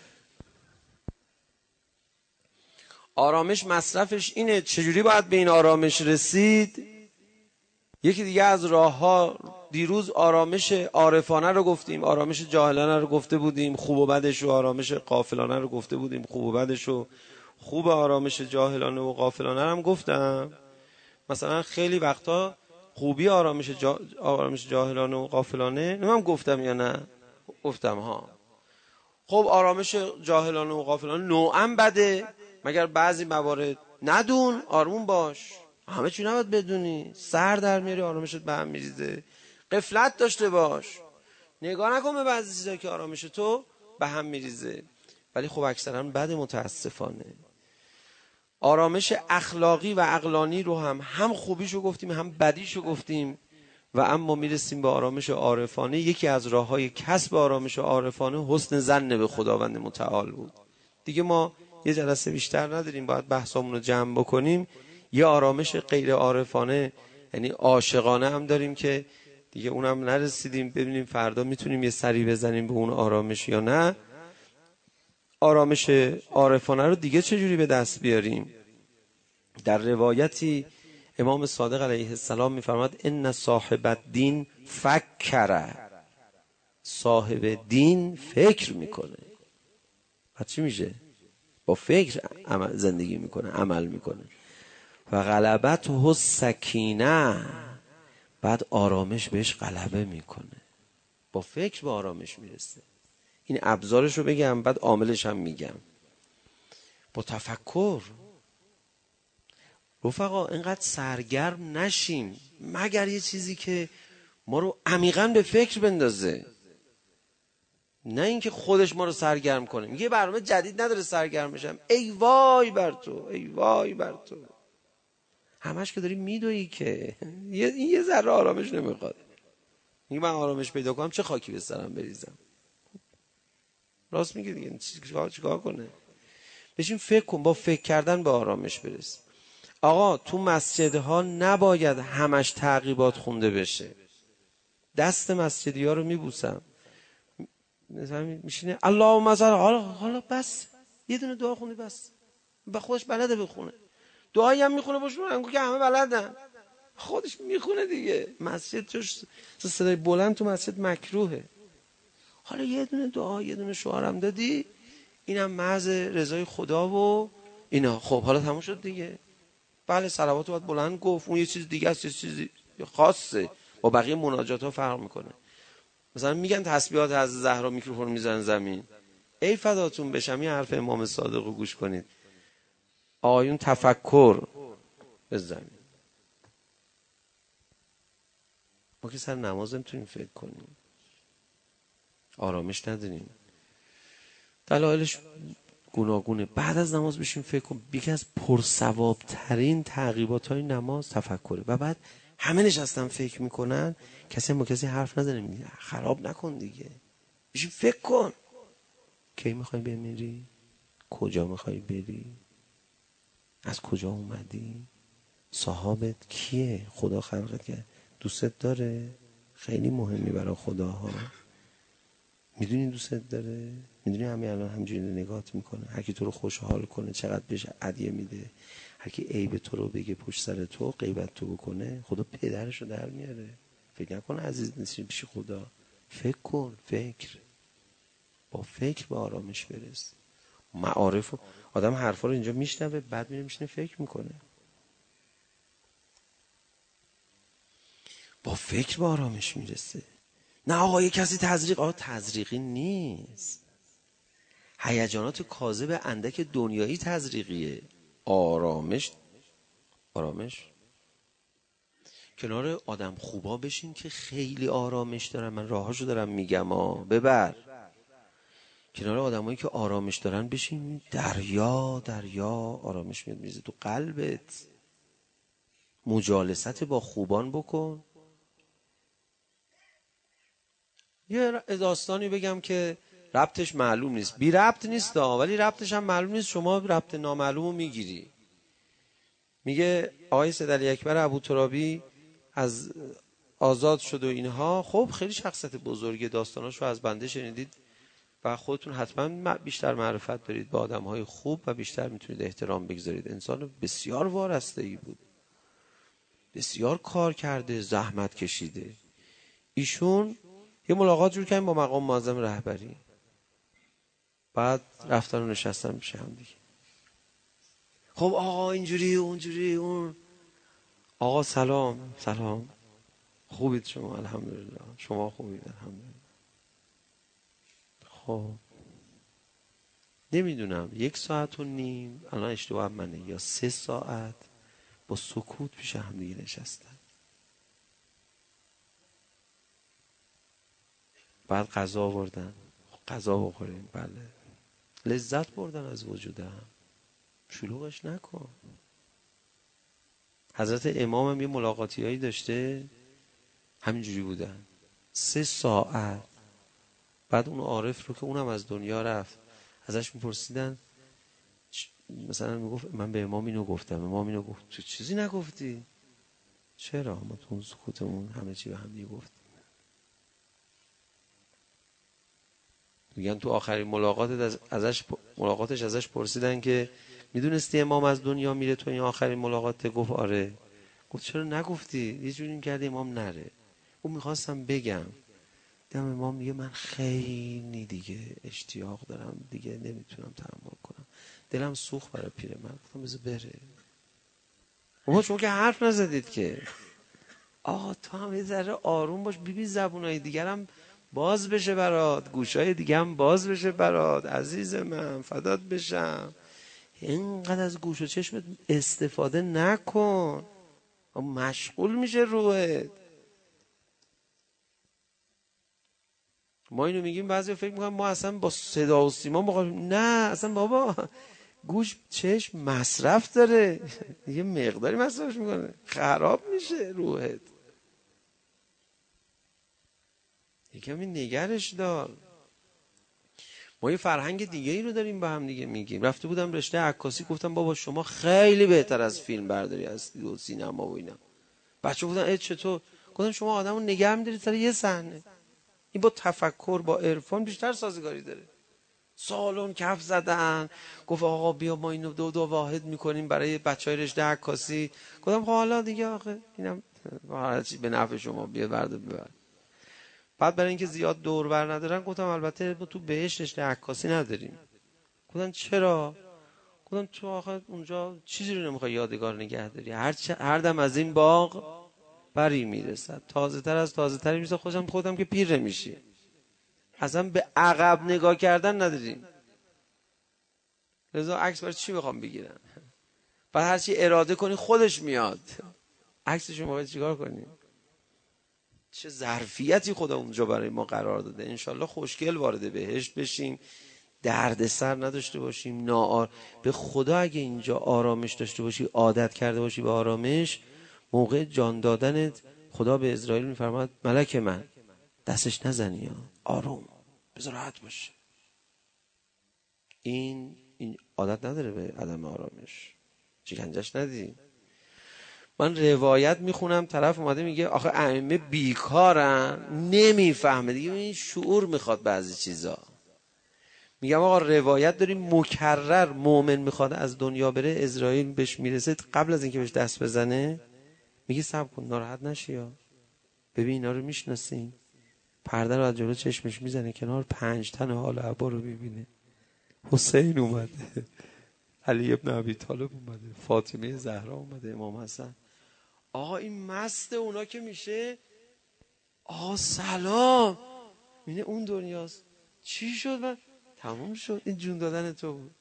D: آرامش مصرفش اینه. چجوری باید به این آرامش رسید؟ یکی دیگه از راه‌ها، دیروز آرامش عارفانه رو گفتیم، آرامش جاهلانه رو گفته بودیم، خوب و بدش، و آرامش غافلانه رو گفته بودیم، خوب و بدش، و خوب آرامش جاهلانه و غافلانه هم گفتم. مثلا خیلی وقتا خوبی آرامش جاهلانه و غافلانه نمیم گفتم یا نه؟ گفتم ها. خب آرامش جاهلانه و غافلانه نوعا بده، مگر بعضی موارد ندون، آروم باش. همه چی نباید بدونی، سر در میاری آرامشت به هم میریزه. غفلت داشته باش، نگاه نکن به بعضی چیزا که آرامش تو به هم میریزه. ولی خب اکثرا بد، متاسفانه. آرامش اخلاقی و عقلانی رو هم خوبیشو گفتیم هم بدیشو گفتیم، و اما میرسیم به آرامش عارفانه. یکی از راههای کسب آرامش عارفانه حسن ظن به خداوند متعال بود. دیگه ما یه جلسه بیشتر نداریم، باید بحثامون رو جمع بکنیم. یه آرامش غیر عارفانه یعنی عاشقانه هم داریم که دیگه اونم نرسیدیم، ببینیم فردا میتونیم یه سری بزنیم به اون آرامش یا نه. آرامش عارفانه رو دیگه چجوری به دست بیاریم؟ در روایتی امام صادق علیه السلام میفرماد ان صاحب الدین فکر، صاحب دین فکر میکنه. بعد چی میشه؟ با فکر زندگی میکنه، عمل میکنه. و غلبته السکینه، بعد آرامش بهش غلبه میکنه. با فکر به آرامش میرسه. این ابزارش رو بگم، بعد عاملش هم میگم. با تفکر. رفقا اینقدر سرگرم نشیم مگر یه چیزی که ما رو عمیقاً به فکر بندازه، نه اینکه خودش ما رو سرگرم کنه. میگه برنامه جدید نداره سرگرم بشم، ای وای بر تو، ای وای بر تو. همش که داری میدویی که یه ذره آرامش نمیخواد. میگه من آرامش پیدا کنم چه خاکی به سرم بریزم. راست میگه دیگه، چیکار کنه؟ بشین فکر کن، با فکر کردن به آرامش برس. آقا تو مسجدها نباید همش تعقیبات خونده بشه. دست مسجدی ها رو میبوسم، مثلا میشینه اللهم صل، حالا بس یه دونه دعا خونی بس، به خودش بلده بخونه. دعایی هم میخونه باشون انگار که همه بلدن، خودش میخونه دیگه. مسجد توش صدای بلند تو مسجد مکروهه. حالا یه دونه دعا، یه دونه شعارم دادی، اینم محض رضای خدا و اینا. خب حالا تموم شد دیگه. بله صلواتو باید بلند گفت، اون یه چیز دیگه است، یه چیزی خاصه، با بقیه مناجات ها فرق میکنه. مثلا میگن تسبیحات از زهرا میکروفون میزنن زمین، ای فداتون بشم این حرف امام صادق رو گوش کنید. آیون تفکر بزنید. ما که سر نماز نمیتونیم فکر کنیم، آرامش نداریم. دلایلش گوناگونه. بعد از نماز بشین فکر کن. یکی از پرثواب ترین تعقیبات های نماز تفکره. و بعد همه نشستن فکر میکنن، کسی با کسی حرف نزنه، میگه خراب نکن دیگه، بشین فکر کن. کی میخوای بمیری؟ کجا میخوای بری؟ از کجا اومدی؟ صاحبت کیه؟ خدا خلقت کرد، دوستت داره؟ خیلی مهمی برای خداها. میدونی دوستت داره؟ میدونی همین الان همینجوری نگاهت میکنه، هر کی تو رو خوشحال کنه چقدر بهش هدیه میده، هر کی عیب تو رو بگه پشت سر تو غیبت تو بکنه خدا پدرش رو در میاره. فکر نکن عزیز نیستی پیش خدا. فکر کن. با فکر به آرامش برس. معارف آدم حرفا رو اینجا میشنوه، بعد میره میشینه فکر میکنه. با فکر به آرامش میرسه. نه آقا یه کسی تزریق، آقا تزریقی نیست. هیجانات کاذب اندک دنیایی تزریقیه. آرامش کنار آدم خوبا بشین که خیلی آرامش دارن. من راهاشو دارم میگم ببر. کنار آدمایی که آرامش دارن بشین، دریا آرامش میاد میریزه تو قلبت. مجالست با خوبان بکن. یه داستانی بگم که ربطش معلوم نیست، بی ربط نیست ولی ربطش هم معلوم نیست، شما ربط نامعلومو میگیری. میگه آقای سیدعلی اکبر ابوترابی از آزاد شد و اینها. خب خیلی شخصیت بزرگی، داستاناشو از بنده شنیدید و خودتون حتما بیشتر معرفت دارید با آدمهای خوب و بیشتر میتونید احترام بگذارید. انسان بسیار وارسته‌ای بود، بسیار کار کرده، زحمت کشیده. ایشون یه ملاقات جور کردیم با مقام معظم رهبری، بعد رفتن و نشستن میشه هم دیگه. خب آقا اینجوری اونجوری اون. آقا سلام خوبید شما؟ الحمدلله. شما خوبید؟ الحمدلله. خب نمیدونم 1.5 ساعت الان اشتباه منه یا 3 ساعت با سکوت پیش هم دیگه نشستن. بعد غذا آوردن، غذا بخوریم. بله لذت بردن از وجودم. شلوغش نکن. حضرت امام هم یه ملاقاتیایی داشته همینجوری بودن 3 ساعت. بعد اون عارف رو که اونم از دنیا رفت ازش میپرسیدن، مثلا میگفت من به امام اینو گفتم، امام اینو گفت، تو چیزی نگفتی؟ چرا؟ ما تو اون سکوتمون همه چی به هم دیگه گفت. میگن تو آخرین ملاقاتش ازش پرسیدن که میدونستی امام از دنیا میره تو این آخرین ملاقات؟ گفت آره. گفت چرا نگفتی؟ یه جوری میکردی امام نره. اون میخواستم بگم دیدم امام میگه من خیلی دیگه اشتیاق دارم دیگه نمیتونم تحمل کنم، دلم سوخت برای پیرمرد. گفتم بذار بره. اما شما که حرف نزدید که. آقا تو هم یه ذره آروم باش، ببین زبونای دیگرم باز بشه برات، گوشای دیگه هم باز بشه برات. عزیز من فدات بشم، اینقدر از گوش و چشمت استفاده نکن، مشغول میشه روحت. ما اینو میگیم بعضی فکر میکنن ما اصلا با صدا و سیما نه اصلا بابا، گوش چشم مصرف داره، یه مقداری مصرفش میکنه، خراب میشه روحت. یکمی نگرش دار. ما یه فرهنگ دیگه ای رو داریم با هم دیگه میگیم. رفته بودم رشته عکاسی، گفتم بابا شما خیلی بهتر از فیلم برداری هستید و سینما و اینا. بچه بودن چطور؟ گفتم شما آدمو نگه می‌دارید سر یه صحنه. این با تفکر با عرفان بیشتر سازگاری داره. سالن کف زدن، گفت آقا بیا ما اینو دو واحد میکنیم برای بچهای رشته عکاسی. گفتم خب حالا دیگه آخه اینم هرچی به نفع شما بیا ببر. بعد برای اینکه زیاد دور بر ندارن گفتم البته تو بهش رشته عکاسی نداریم. گفتن چرا؟ گفتم تو آخه اونجا چیزی رو نمیخوای یادگار نگه داری، هر دم از این باغ بری میرسد، تازه تر از تازه تری میرسد. خودم که پیر نمیشی، اصلا به عقب نگاه کردن نداریم. لذا عکس برای چی میخوام بگیرن؟ بعد هر چی اراده کنی خودش میاد. عکسش رو باید چیکار کنیم؟ چه ظرفیتی خدا اونجا برای ما قرار داده. انشالله خوشگل وارد بهشت بشیم، درد سر نداشته باشیم، به خدا اگه اینجا آرامش داشته باشی، عادت کرده باشی به آرامش، موقع جان دادنت خدا به اسرائیل میفرماد ملک من دستش نزنی، آروم بذار راحت باشه. این عادت نداره به عدم آرامش، شکنجش ندی. من روایت میخونم، طرف اومده میگه آخه ائمه بیکارن، نمیفهمه دیگه، این شعور میخواد بعضی چیزا. میگم آقا روایت داریم مکرر، مومن میخواد از دنیا بره، اسرائیل بهش میرسه، قبل از اینکه بهش دست بزنه میگه صبر کن ناراحت نشی، ببین اینا رو میشناسین، پرده رو از جلو چشمش میزنه کنار، 5 تن حال عبا رو ببینه. حسین اومده، علی ابن ابی طالب اومده، فاطمه زهرا اومده، امام حسن. آقا این مست اونا که میشه سلام، میینه اون دنیاست. چی شد؟ من تموم شد، این جون دادن تو بود.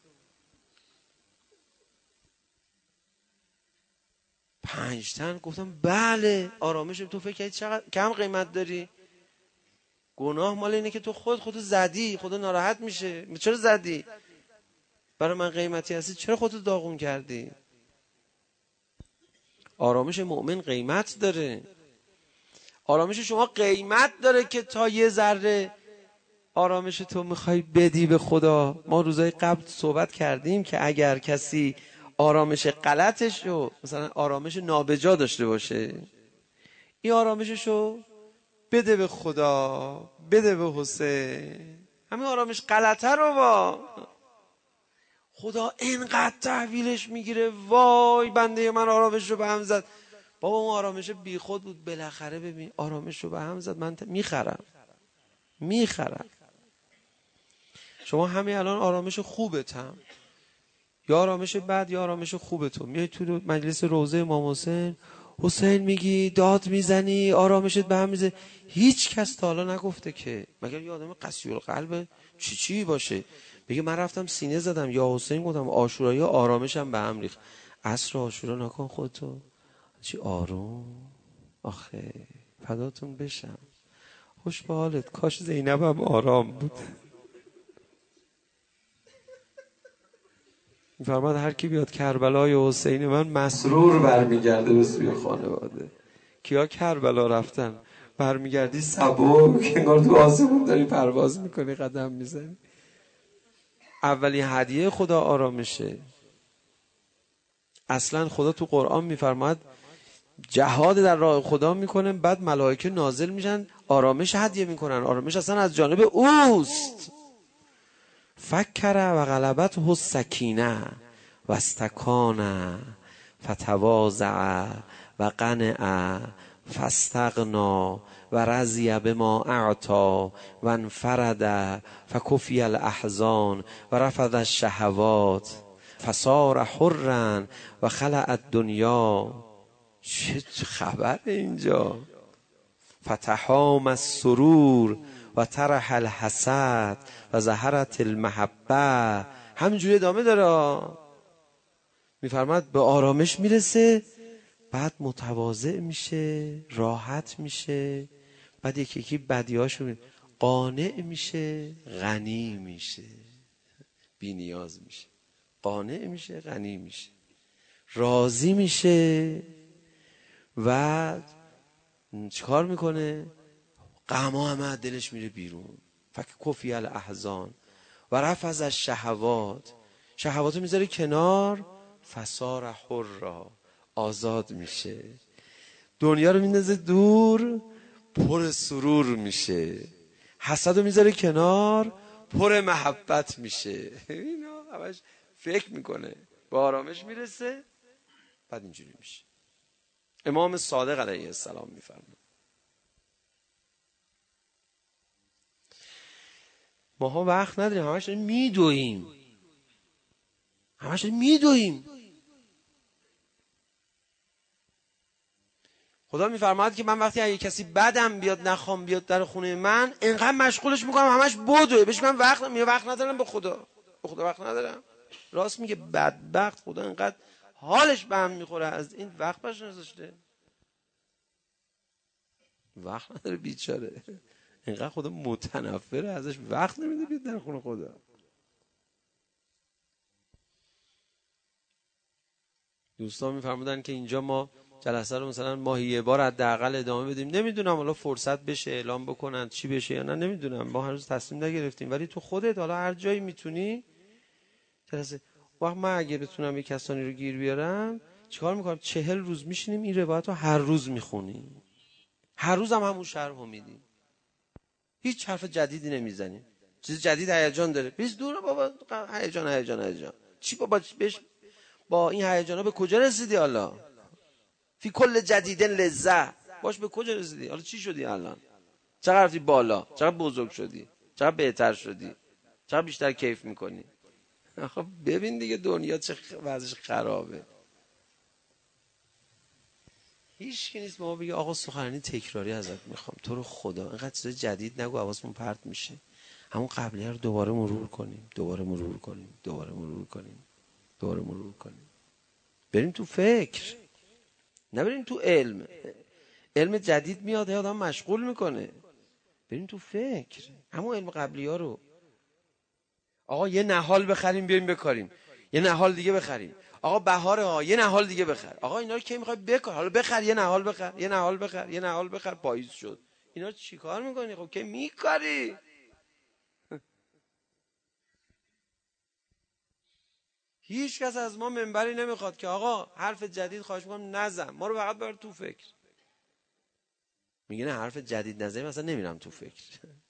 D: 5 تن گفتم بله آرامش. تو فکر کردی چقدر کم قیمت داری؟ گناه مال اینه که تو خودتو زدی، خدا ناراحت میشه. چرا زدی؟ برای من قیمتی هستی، چرا خودتو داغون کردی؟ آرامش مؤمن قیمت داره. آرامش شما قیمت داره که تا یه ذره آرامش تو میخوای بدی به خدا. ما روزای قبل صحبت کردیم که اگر کسی آرامش غلطشو، مثلا آرامش نابجا داشته باشه، این آرامششو بده به خدا، بده به حسین. همین آرامش غلطه رو با خدا اینقدر تحویلش میگیره، وای بنده من آرامش رو به هم زد. بابا اون آرامش بی خود بود، بالاخره ببین آرامش رو به هم زد، من میخرم. شما همین الان آرامش خوبتم یا آرامش بد یا آرامش خوبتو، میای تو مجلس روضه امام حسین میگی، داد میزنی، آرامشت به هم میزه. هیچ کس تا حالا نگفته که، مگر یه آدم قسی القلب چی باشه بگه من رفتم سینه زدم یا حسین گفتم عاشورایی آرامشم به هم ریخت. عصر عاشورا نکن خودتو چی آروم. آخه فداتون بشم، خوش به حالت، کاش زینب هم آرام بود. میفرماد هر کی بیاد کربلای حسین من مسرور برمیگرده به سوی خانواده. کیا کربلا رفتن برمیگردی سبک، انگار تو آسمون داری پرواز میکنی، قدم میزنی. اولین هدیه خدا آرامشه. اصلا خدا تو قرآن میفرماد جهاد در راه خدا میکنن، بعد ملائکه نازل میشن آرامش هدیه میکنن. آرامش اصلا از جانب اوست. فکر و غلبت السکینه و استکانه فتواضع و قنع فاستغنا و رضی بما اعطا و انفرد فکفی الاحزان و رفض الشهوات فصار حرا و خلع الدنیا. چه خبر اینجا؟ فتحام السرور و طرح الحسد و ظهرت المحبه. همینجوری ادامه داره. میفرماد به آرامش میرسه، بعد متواضع میشه، راحت میشه، بعد یکی بدیاشو قانع میشه، غنی میشه، بی نیاز میشه، قانع میشه، غنی میشه، راضی میشه. و چیکار میکنه؟ غما همه دلش میره بیرون. فکفی الاحزان و رفع از شهوات، شهواتو میذاره کنار، فصار حرا، آزاد میشه. دنیا رو میندازه دور، پر سرور میشه. حسدو میذاره کنار، پر محبت میشه. اینا همش فکر میکنه، به آرامش میرسه، بعد اینجوری میشه. امام صادق علیه السلام میفرماید ماها وقت نداریم، همش داریم میدویم، همش داریم میدویم. خدا میفرماید که من وقتی اگه کسی بدم بیاد نخوام بیاد در خونه من، انقدر مشغولش میکنم همش بدوه، بهش من وقت ندارم به خدا وقت ندارم. راست میگه، بدبخت خدا انقدر حالش به هم میخوره از این وقت باش نذاشته، وقت نداره بیچاره، انقدر خدا متنفره ازش، وقت نمیده بیاد در خونه خدا. دوستان میفرمودن که اینجا ما جلسه رو مثلا ماهی یه بار حداقل ادامه بدیم. نمیدونم حالا فرصت بشه اعلام بکنن چی بشه یا نه، نمیدونم، ما هنوز تصمیم نگرفتیم. ولی تو خودت حالا هر جایی میتونی جلسه. وقت من اگه بتونم یک کسانی رو گیر بیارم چیکار میکنم؟ 40 روز میشینیم این روایت رو هر روز میخونیم، هر روز هم همون شرح رو میدیم، هیچ حرف جدیدی نمیزنیم. چیز جدید هیجان داره، بیس دور بابا، هیجان چی بابا؟ با این هیجانا به کجا رسیدی حالا؟ فی کل جدیدن لذت، باش به کجا رسیدی حالا؟ چی شدی الان؟ چقدر رفتی بالا؟ چقدر بزرگ شدی؟ چقدر بهتر شدی؟ چقدر بیشتر کیف میکنی؟ خب ببین دیگه دنیا چه وضعش خرابه. هیچ کی نیست ما بگه آقا سخنرانی تکراری ازت میخوام، تو رو خدا اینقدر چیز جدید نگو، حواسمون پرت میشه. همون قبلیه رو دوباره مرور کنیم. بریم تو فکر، نبریم تو علم. علم جدید میاد آدم مشغول میکنه. بریم تو فکر، همون علم قبلی ها رو. آقا یه نهال بخریم بیاریم بکاریم، یه نهال دیگه بخریم. آقا بهاره ها یه نهال دیگه بخر. آقا اینا رو کی میخوای بکار؟ حالا بخر، یه نهال بخر، پاییز شد. اینا رو چیکار میکنی؟ خب کی میکاری؟ هیچ کس از ما منبری نمیخواد که آقا حرف جدید خواهش میکنم نزن، ما رو فقط ببر تو فکر. میگه نه حرف جدید نزنی مثلا نمیرم تو فکر.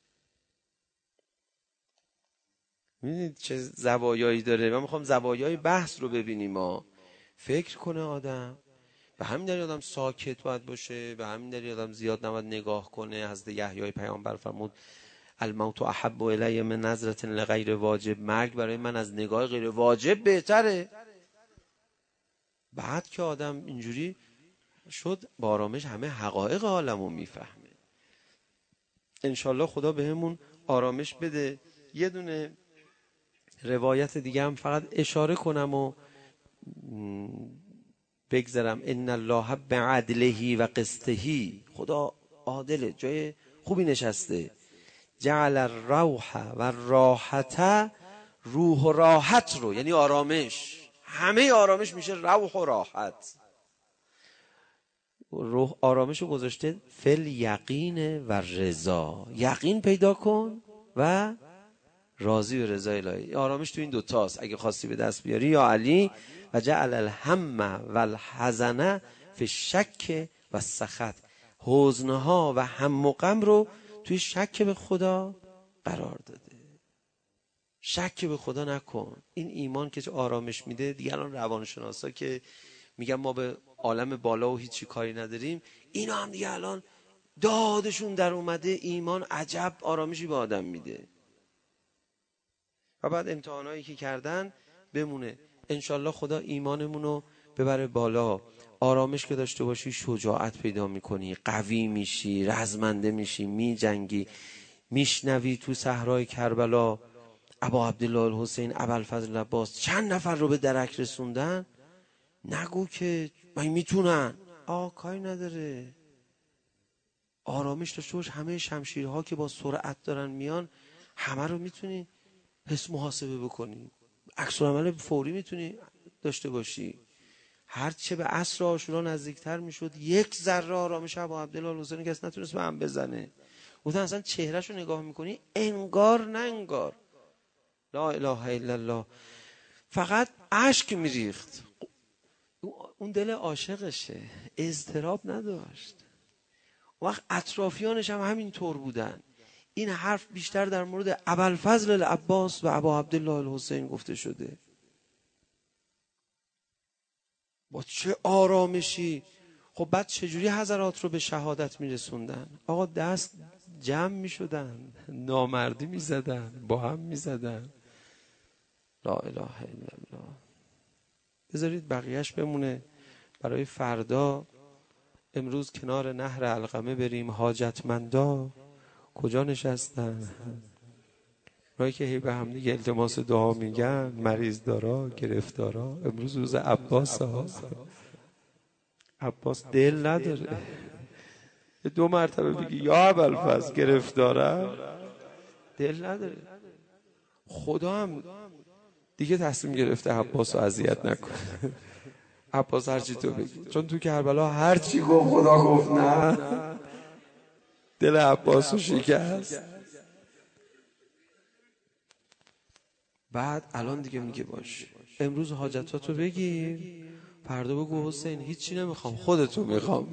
D: میدونید چه زوایایی داره؟ من میخوام زوایای بحث رو ببینیم. ما فکر کنه آدم، به همین دلیل آدم ساکت باید باشه، به همین دلیل آدم زیاد نباید نگاه کنه. حضرت یحیی پیامبر فرمود الموت احب الی من نظرة لغیر واجب، مرگ برای من از نگاه غیر واجب بهتره. بعد که آدم اینجوری شد با آرامش همه حقایق عالمو میفهمه. انشالله خدا بهمون آرامش بده. یه دونه روایت دیگه هم فقط اشاره کنم و بگذرم. ان الله بعدله و قسطه، خدا عادله، جای خوبی نشسته. جعل الروح و راحت، روح و راحت رو، یعنی آرامش، همه آرامش میشه روح و راحت. روح آرامش رو گذاشته فل یقین و رضا. یقین پیدا کن و راضی به رضای الهی. آرامش تو این دوتاست اگه خواستی به دست بیاری. یا علی و جعل الهم و الحزن فی الشک و السخط، حزنها و هم و غم رو توی شک به خدا قرار داده. شک به خدا نکن. این ایمان که آرامش میده دیگه. الان روانشناسا که میگن ما به عالم بالا و هیچی کاری نداریم، اینا هم دیگه الان دادشون در اومده. ایمان عجب آرامشی به آدم میده. و بعد امتحانایی که کردن بمونه. انشالله خدا ایمانمونو ببره بالا. آرامش که داشته باشی شجاعت پیدا میکنی، قوی میشی، رزمنده میشی، میجنگی. میشنوی تو صحرای کربلا ابا عبدالله الحسین ابوالفضل عباس چند نفر رو به درک رسوندن، نگو که من میتونن. کاری نداره. آرامش داشته باش. همه شمشیرها که با سرعت دارن میان، همه رو میتونی حس محاسبه بکنی. عکس العمل فوری میتونی داشته باشی. هرچه به عصر عاشورا نزدیکتر میشد، یک ذره آرامش ابا عبدالله الحسین کس نتونست به هم بزنه. گفتن اصلا چهرهشو نگاه میکنی انگار نه انگار. لا اله الا الله. فقط اشک میریخت. اون دل عاشقشه، اضطراب نداشت. وقت اطرافیانش هم همین طور بودن. این حرف بیشتر در مورد ابوالفضل العباس و ابا عبدالله الحسین گفته شده. با چه آرامشی. خب بعد چجوری حضرات رو به شهادت میرسوندن؟ آقا دست جمع میشدن، نامردی میزدن، با هم میزدن. لا اله الا الله. بذارید بقیهش بمونه برای فردا. امروز کنار نهر علقمه بریم. حاجتمندا کجا نشستن؟ اونایی که هی به هم دیگه التماس دعا میگن، مریض دارا، گرفتارا. امروز روز عباس ها. عباس دل نداره. 2 مرتبه بگی یا ابوالفضل گرفتارم، دل نداره. خدا هم دیگه تصمیم گرفته عباس رو اذیت نکنه. عباس هرچی تو بگی، چون تو کربلا هرچی گفت خدا گفت نه. دل عباس رو شکست. بعد الان دیگه میگه باش امروز حاجتاتو بگیر، فردا بگو حسین هیچی نمیخوام، خودتو میخوام.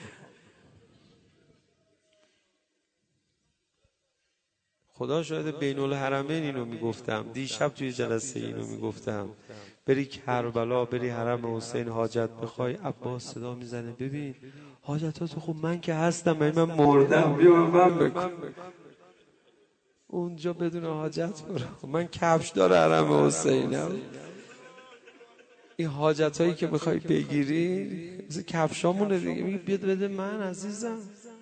D: خدا شاید بین الحرمین اینو میگفتم، دیشب توی جلسه اینو میگفتم. بری کربلا، بری حرم حسین حاجت بخوای، عباس صدا میزنه ببین حاجتاتو. خب من که هستم، من مردم، بیا من بکن. اونجا بدون حاجت برو. من کفش داره حرم حسینم. این حاجت هایی که میخوای بگیری مثل کفشامونه دیگه. میگه بیاد بده من عزیزم،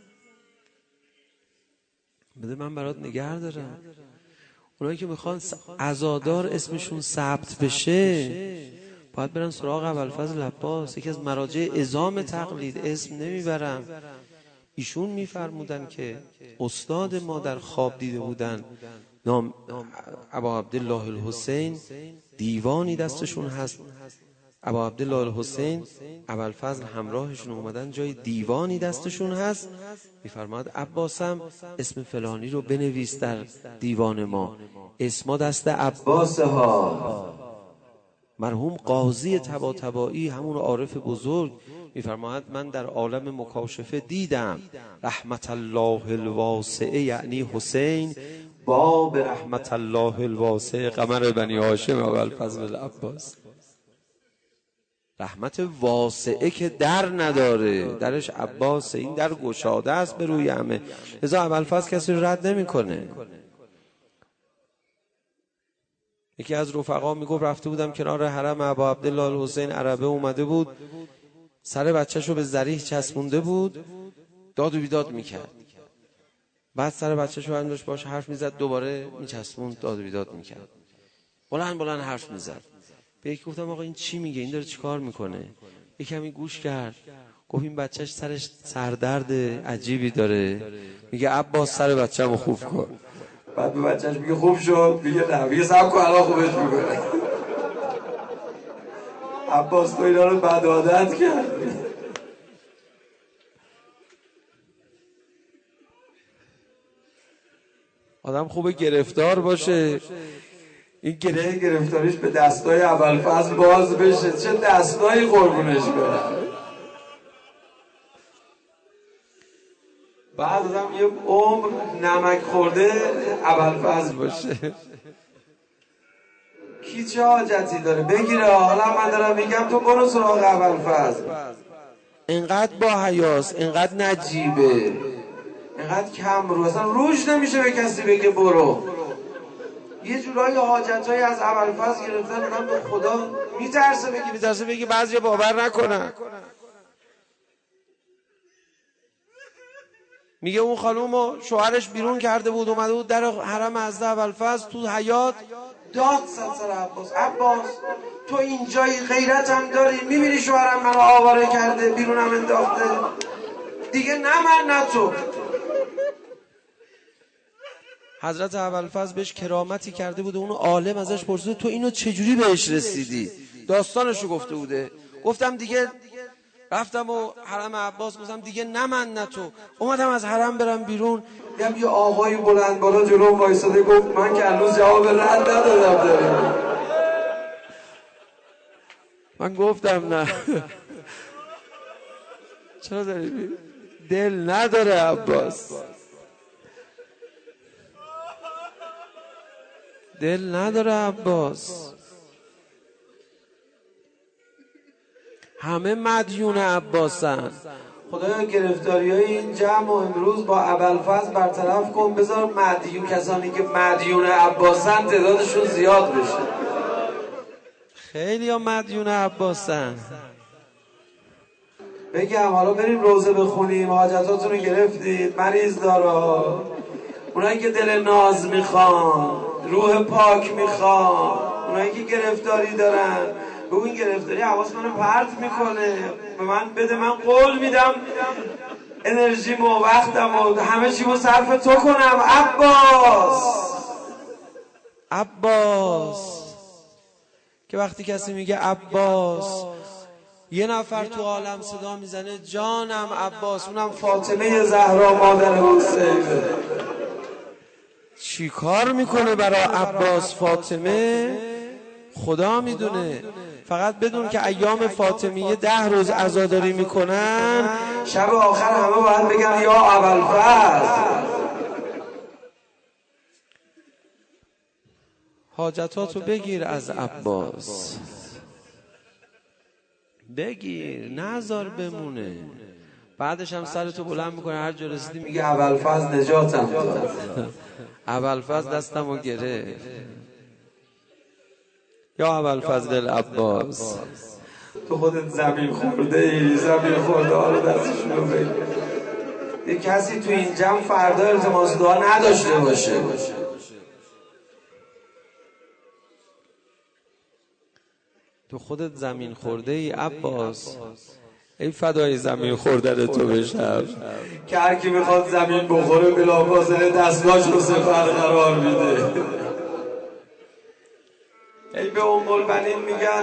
D: بده من برات نگه دارم. اونایی که میخوان عزادار اسمشون ثبت بشه باید برن سراغ ابوالفضل العباس. یکی از مراجع عظام تقلید، اسم نمیبرم. ایشون میفرمودن که استاد ما در خواب دیده بودن، نام ابا عبدالله الحسین، دیوانی دستشون هست. ابا عبدالله الحسین ابوالفضل همراهشون اومدن جای دیوانی دستشون هست. میفرماد عباسم اسم فلانی رو بنویس در دیوان ما. اسما دست عباس ها. مرحوم قاضی طباطبایی، همون عارف بزرگ، میفرماید من در عالم مکاشفه دیدم رحمت الله الواسعه، یعنی حسین، باب رحمت الله الواسعه قمر بنی هاشم ابوالفضل العباس. رحمت واسعه که در نداره، درش عباس، این در گشاده است به روی همه. لذا ابوالفضل کسی رو رد نمیکنه. یکی از رفقا میگفت رفته بودم کنار حرم ابا عبدالله الحسین، عربه اومده بود سر بچه‌شو به ذریح چسبونده بود، داد و بیداد میکرد. بعد سر بچه‌شو انداش باش حرف میزد، دوباره میچسبوند، داد و بیداد میکرد. بلند بلند حرف میزد. به یکی گفتم آقا این چی میگه، این داره چیکار میکنه؟ یکمی گوش کرد، گفت این بچه‌ش سرش سردرد عجیبی داره، میگه عباس سر بچه‌مو خوب کن. بعد به بچه‌ش میگه خوب شد، میگه نه، میگه صبر کن الان خوبش میکنه. عباس تو اینا رو بد عادت کرد. آدم خوبه گرفتار باشه، این گرفتاریش به دستای ابوالفضل باز بشه. چه دستایی قربونش برم. بعد آدم یه عمر نمک خورده ابوالفضل باشه. کی چه حاجتی داره بگیره؟ حالا من دارم میگم تو برو سراغ ابوالفضل. اینقدر با حیاس، اینقدر نجیبه، اینقدر کم رو، اصلا روش نمیشه به کسی بگه برو. یه جورایی حاجتایی از ابوالفضل گرفتن، من به خدا میترسه بگی بعضی باور نکنن. میگه اون خانومو شوهرش بیرون کرده بود، اومده بود در حرم حضرت ابوالفضل تو حیاط داد زد سر عباس. عباس تو اینجایی، غیرت هم داری، میبینی شوهرم منو آواره کرده، بیرونم انداخته، دیگه نه من نه تو. حضرت ابوالفضل بهش کرامتی کرده بود، اون عالم ازش پرسیده تو اینو چجوری بهش رسیدی؟ داستانشو گفته بوده. گفتم دیگه رفتم و حرم عباس گفتم دیگه نه من نه تو. اومدم از حرم برم بیرون،
E: دیدم یه آقای بلند بالا جلوم وایساده، گفت من که هنوز جواب رد ندادم داریم.
D: من گفتم نه. چرا داری؟ دل نداره عباس، دل نداره عباس. همه مدیون عباسن.
E: خدایا گرفتاریای این جمع و امروز با ابوالفضل برطرف کن، بذار مدیون کسانی که مدیون عباسن تعدادشون زیاد بشه.
D: خیلی ها مدیون عباسن.
E: بگم حالا بریم روزه بخونیم، حاجتاتون رو گرفتید، مریض دارا، اونایی که دل ناز میخوان، روح پاک میخوان، اونایی که گرفتاری دارن، بگو این گرفتاری حواس منو پرت میکنه، به من بده، من قول میدم انرژیمو و وقتمو همه چیمو صرف تو کنم.
D: عباس که وقتی کسی میگه عباس، یه نفر تو عالم صدا میزنه جانم عباس، اونم
E: فاطمه زهرا مادر حسین.
D: چی کار میکنه برای عباس فاطمه خدا میدونه. فقط بدون که ایام فاطمیه 10 روز عزاداری میکنن،
E: شب آخر همه باید بگن یا ابوالفضل.
D: حاجتاتو بگیر از عباس، بگیر، نذار بمونه. بعدش هم سرتو بلند میکنه، هر جا رسیدی
E: میگه ابوالفضل نجاتم داد.
D: ابوالفضل دستمو گرفت. یا ابوالفضل العباس،
E: تو خودت زمین خورده ای، زمین خورده ها رو دستشون رو بگیر. یه کسی تو این جمع فردا التماس دعا نداشته باشه.
D: تو خودت زمین خورده ای عباس، ای فدای زمین خوردن تو بشم.
E: که هر کی میخواد زمین بخوره بلافاصله دستگاهش رو سپر قرار میده. ای به ام البنین میگن،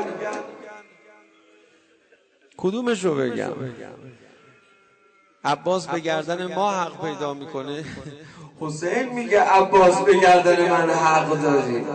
D: کدومش رو بگم؟ عباس به گردن ما حق پیدا میکنه.
E: حسین میگه عباس به گردن من حق داری.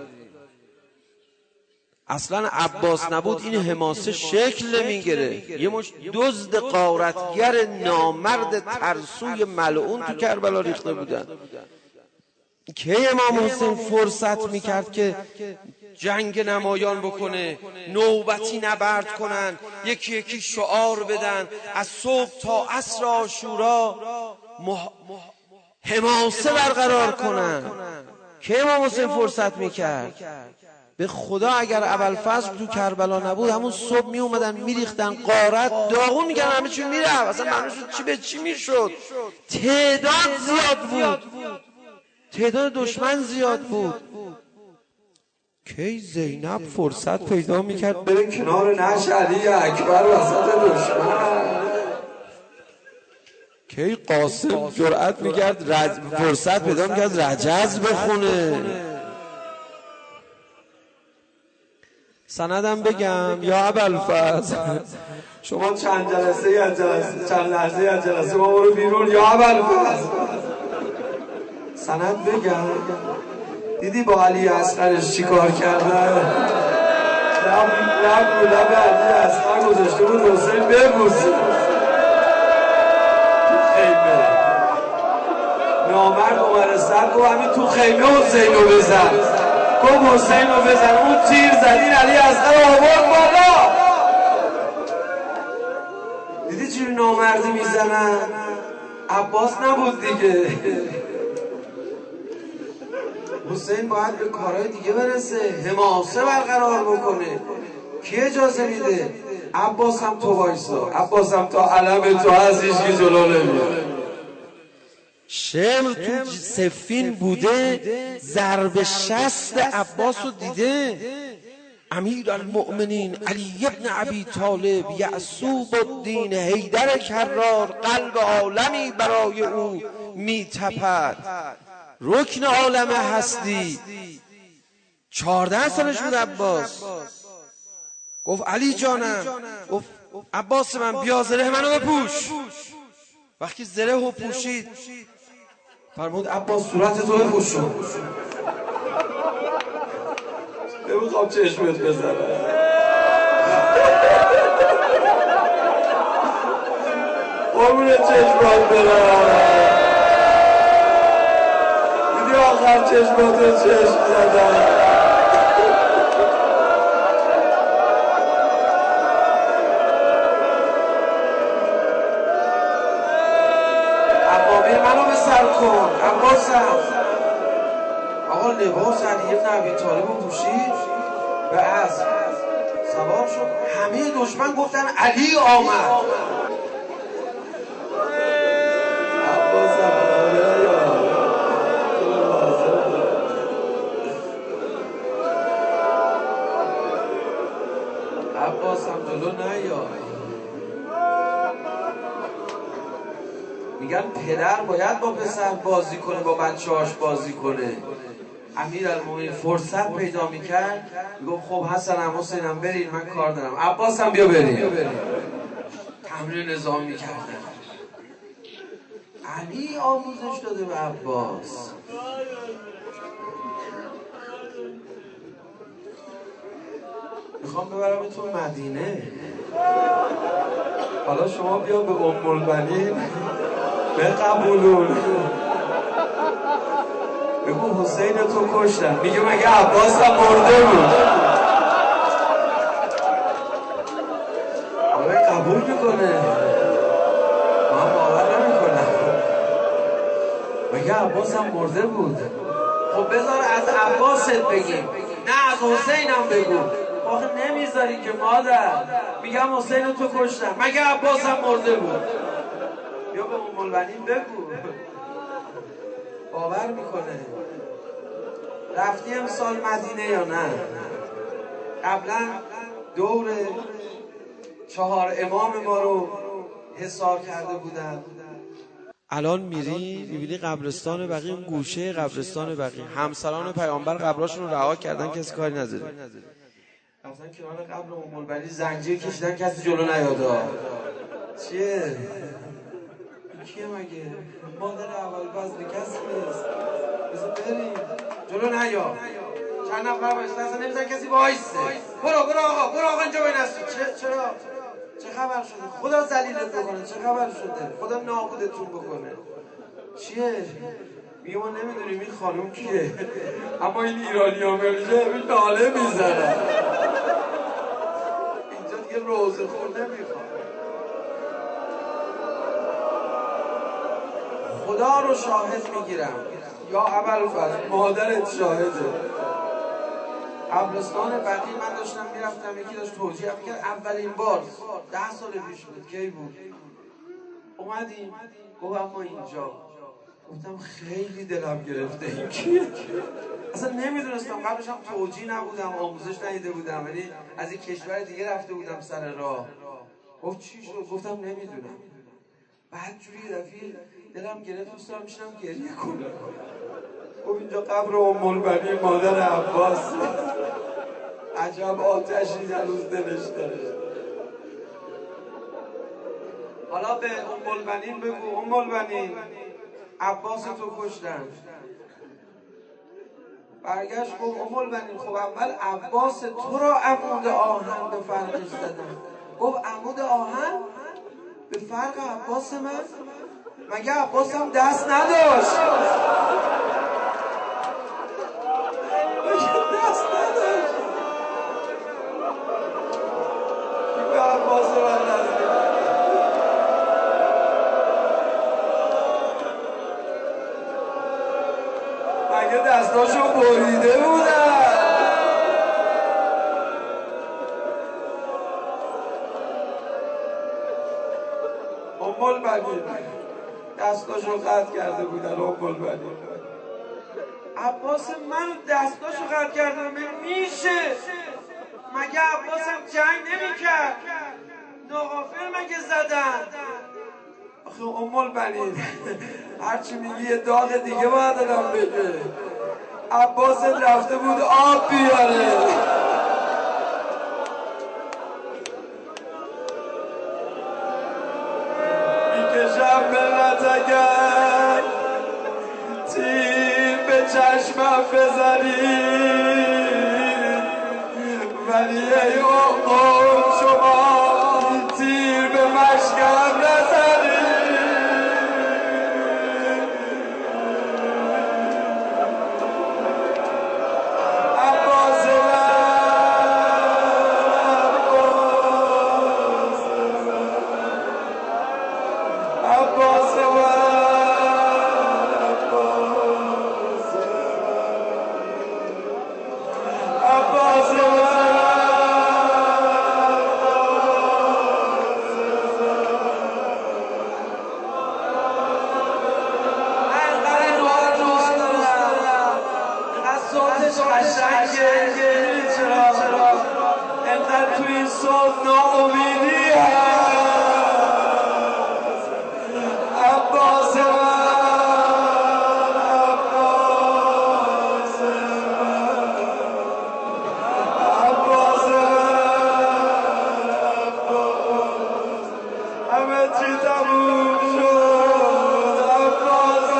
D: اصلا عباس نبود این حماسه شکل نمیگیره. یه مش دزد غارتگر نامرد ترسوی ملعون تو کربلا ریخته بودن. که امام حسین فرصت میکرد که جنگ نمایان بکنه، نوبتی نبرد کنن، یکی یکی شعار بدن، از صبح تا عصر عاشورا حماسه برقرار کنن. که امام حسین فرصت میکرد؟ به خدا اگر ابوالفضل تو کربلا نبود همون صبح می اومدن میریختن غارت، داغون میکردن، همه چی میرفت، اصلا معلوم شد چی به چی میشد. تعداد زیاد بود، تعداد دشمن زیاد بود. کی زینب فرصت پیدا میکرد
E: بره کنار نعش علی اکبر وسط دشمن.
D: کی قاسم جرأت میکرد فرصت پیدا میکرد رجز بخونه. سندم بگم یا ابوالفضل،
E: شما چند لحظه از جلسه ما برو بیرون یا ابوالفضل. سند بگم، دیدی با علی اصغرش چی کار کردن؟ لب علی اصغر گذاشته بود حسین ببوسه. خیمه نامرد عمر سعد گفت همین تو خیمه حسین رو بزن، گفت حسین رو بزن، اون تیر زدین علی اصغر آورد بالا. دیدی چی نامردی میزنن؟ عباس نبود دیگه. حسین باید به کارهای دیگه برسه، حماسه برقرار بکنه. کی اجازه میده؟ عباس هم تو وایسا، عباس هم تا علم تو هست هیچکی جلو نمیاد.
D: شمر تو سفین بوده، ضرب شست عباس رو دیده. امیر المؤمنین علی ابن ابی طالب یعصوب الدین حیدر کرار، قلب عالمی برای او میتپد، رکن عالم هستی. 14 سالش بود عباس. گفت علی جانم، گفت عباس من بیا زره منو بپوش. وقتی زره رو پوشید
E: فرمود عباس صورت تو بپوش شد. نمیخوام چشمت بزنم. قربون چشمات برم. دیدی آخر چشماتو چشم زدم. منو به سر کن عباسم. آقا لباس علی ابن ابی طالب رو پوشید به اسب سوار شد. همه دشمن گفتن علی آمد. عباسم عباسم جلو نیا. میگن پدر باید با پسر بازی کنه، با بچه‌هاش بازی کنه. امیرالمومنین فرصت پیدا میکرد میگفت خب حسنم حسینم برید من کار دارم. عباسم بیا بریم. تمرین نظامی میکردن. علی آموزش داده به عباس. میخوام ببرمتون مدینه. حالا شما بیا به ام البنین بقبولون. بگو حسین تو کشتن. میگه مگه عباس هم مرده بود؟ آره قبول میکنه. من باور نمیکنم. مگه عباس هم مرده بود؟ خب بذار از عباست بگیم، نه از حسین هم بگو. آخه نمیذاری که مادر. میگم حسین تو کشتن. مگه عباس هم مرده بود؟ یا به ام البنین بگو. باور میکنه. رفتی امسال مدینه یا نه؟ قبلا دور 4 امام ما رو حصار کرده بودن.
D: الان میری میبینی قبرستان بقیه، اون گوشه قبرستان بقیه همسران پیامبر قبراشون رو رها کردن، کسی کاری نداره.
E: رفتن کنار قبر ام البنین زنجیر کشیدن کسی جلو نیادا. چیه؟ کیه مگه؟ مادر اول فضل کسی نیست. بذار بریم. جلو نیا. چند نفر بایسته اصلا نمیزن کسی بایسته. برو آقا اینجا بینستی. چرا؟ چه خبر شده؟ خدا ذلیلت بکنه. چه خبر شده؟ خدا نابودتون بکنه. چیه؟ میگه ما نمیدونیم این خانوم کیه. اما این ایرانی ها میشه این ناله میزنن. اینجا دیگه روزه خور نمیخواد. خدا رو شاهد میگیرم یا ابوالفضل مادرت شاهده. قبرستان بقیع من داشتم میرفتم، یکی داشت توجیه میکرد. اولین بار 10 سال پیش بود. کی بود؟ اومدیم گفت اما اینجا. گفتم خیلی دلم گرفته. این کیه؟ اصلا نمیدونستم. قبلش هم توجیه نبودم، آموزش ندیده بودم، یعنی از این کشور دیگه رفته بودم سر راه. گفت چی شد؟ گفتم نمیدونم. بعد جوری رفیق دلم گرفت، دوست دارم میشنم گریه کنم. گفت اینجا قبر ام البنین مادر عباس. عجب آتشی در روز دلش داره. حالا به ام البنین بگو ام البنین عباس تو کشتن. برگشت گفت ام البنین خب اول عباس تو را عمود آهن به فرقش زدن. گفت عمود آهن به فرق عباس من؟ مگه عباس هم دست نداشت؟ دست نداشت. به عباس من دست نداشت. مگه دستاشو بریده بودن؟ ام البنین دستاشو قطع کرده بودن. ام البنین عباس من دستاشو قطع کردم. میشه؟ مگه عباس هم جنگ نمیکرد؟ ناغافل مگه زدن؟ آخه ام البنین هرچی میگی یه داغ دیگه باید آدم بگه. عباس رفته بود آب بیاره. چشمم بزنی، ولی ای عقل شما تیر به مشکم نزنی. انقدر تو این صوت ناامیدی هست. عباس همه چی تموم شد. عباس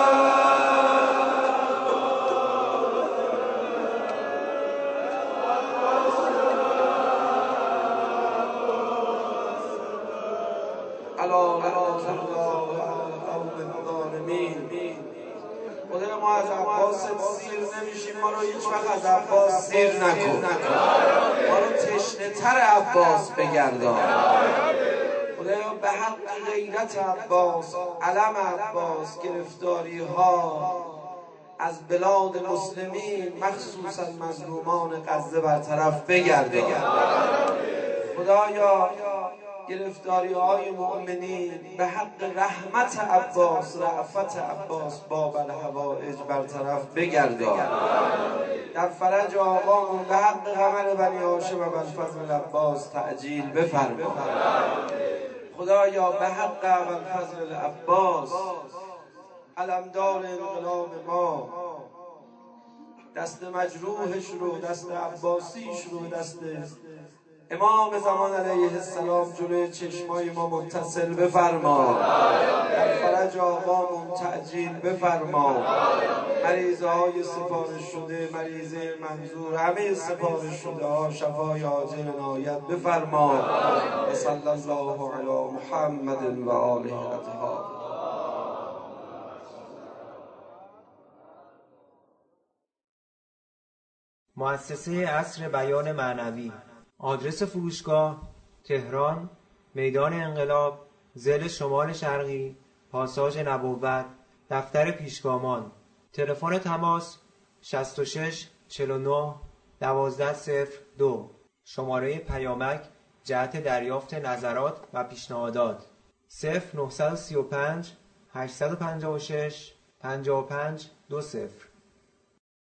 E: خدای ما از عباس سیر نمیشیم، ما رو هیچ وقت از عباس سیر نکن، ما رو تشنه تر عباس بگردان. خدایا به حق غیرت عباس، علم عباس، گرفتاری ها از بلاد مسلمین مخصوصا مظلومان غزه برطرف بگردان. خدایا گرفتاری های مؤمنین به حق رحمت عباس، رأفت عباس باب الحوائج برطرف بگردان. در فرج آقامون به حق قمر بنی هاشم و ابوالفضل عباس تعجیل بفرما. خدایا به حق ابوالفضل عباس علمدار انقلاب ما، دست مجروحش رو، دست عباسیش رو، دست امام زمان علیه السلام جلوی چشمای ما متصل بفرما. در فرج آقامون تعجیل بفرما. مریضه های سفارش شده، مریضه منظور، همه سفارش شده ها شفای عاجل عنایت بفرما. و صلی الله علی محمد و آله الاطهار.
A: مؤسسه عصر بیان معنوی. آدرس فروشگاه: تهران، میدان انقلاب، ضلع شمال شرقی، پاساژ نبوت، دفتر پیشگامان. تلفن تماس 66 49 1202. شماره پیامک جهت دریافت نظرات و پیشنهادات 0935 856 55 20.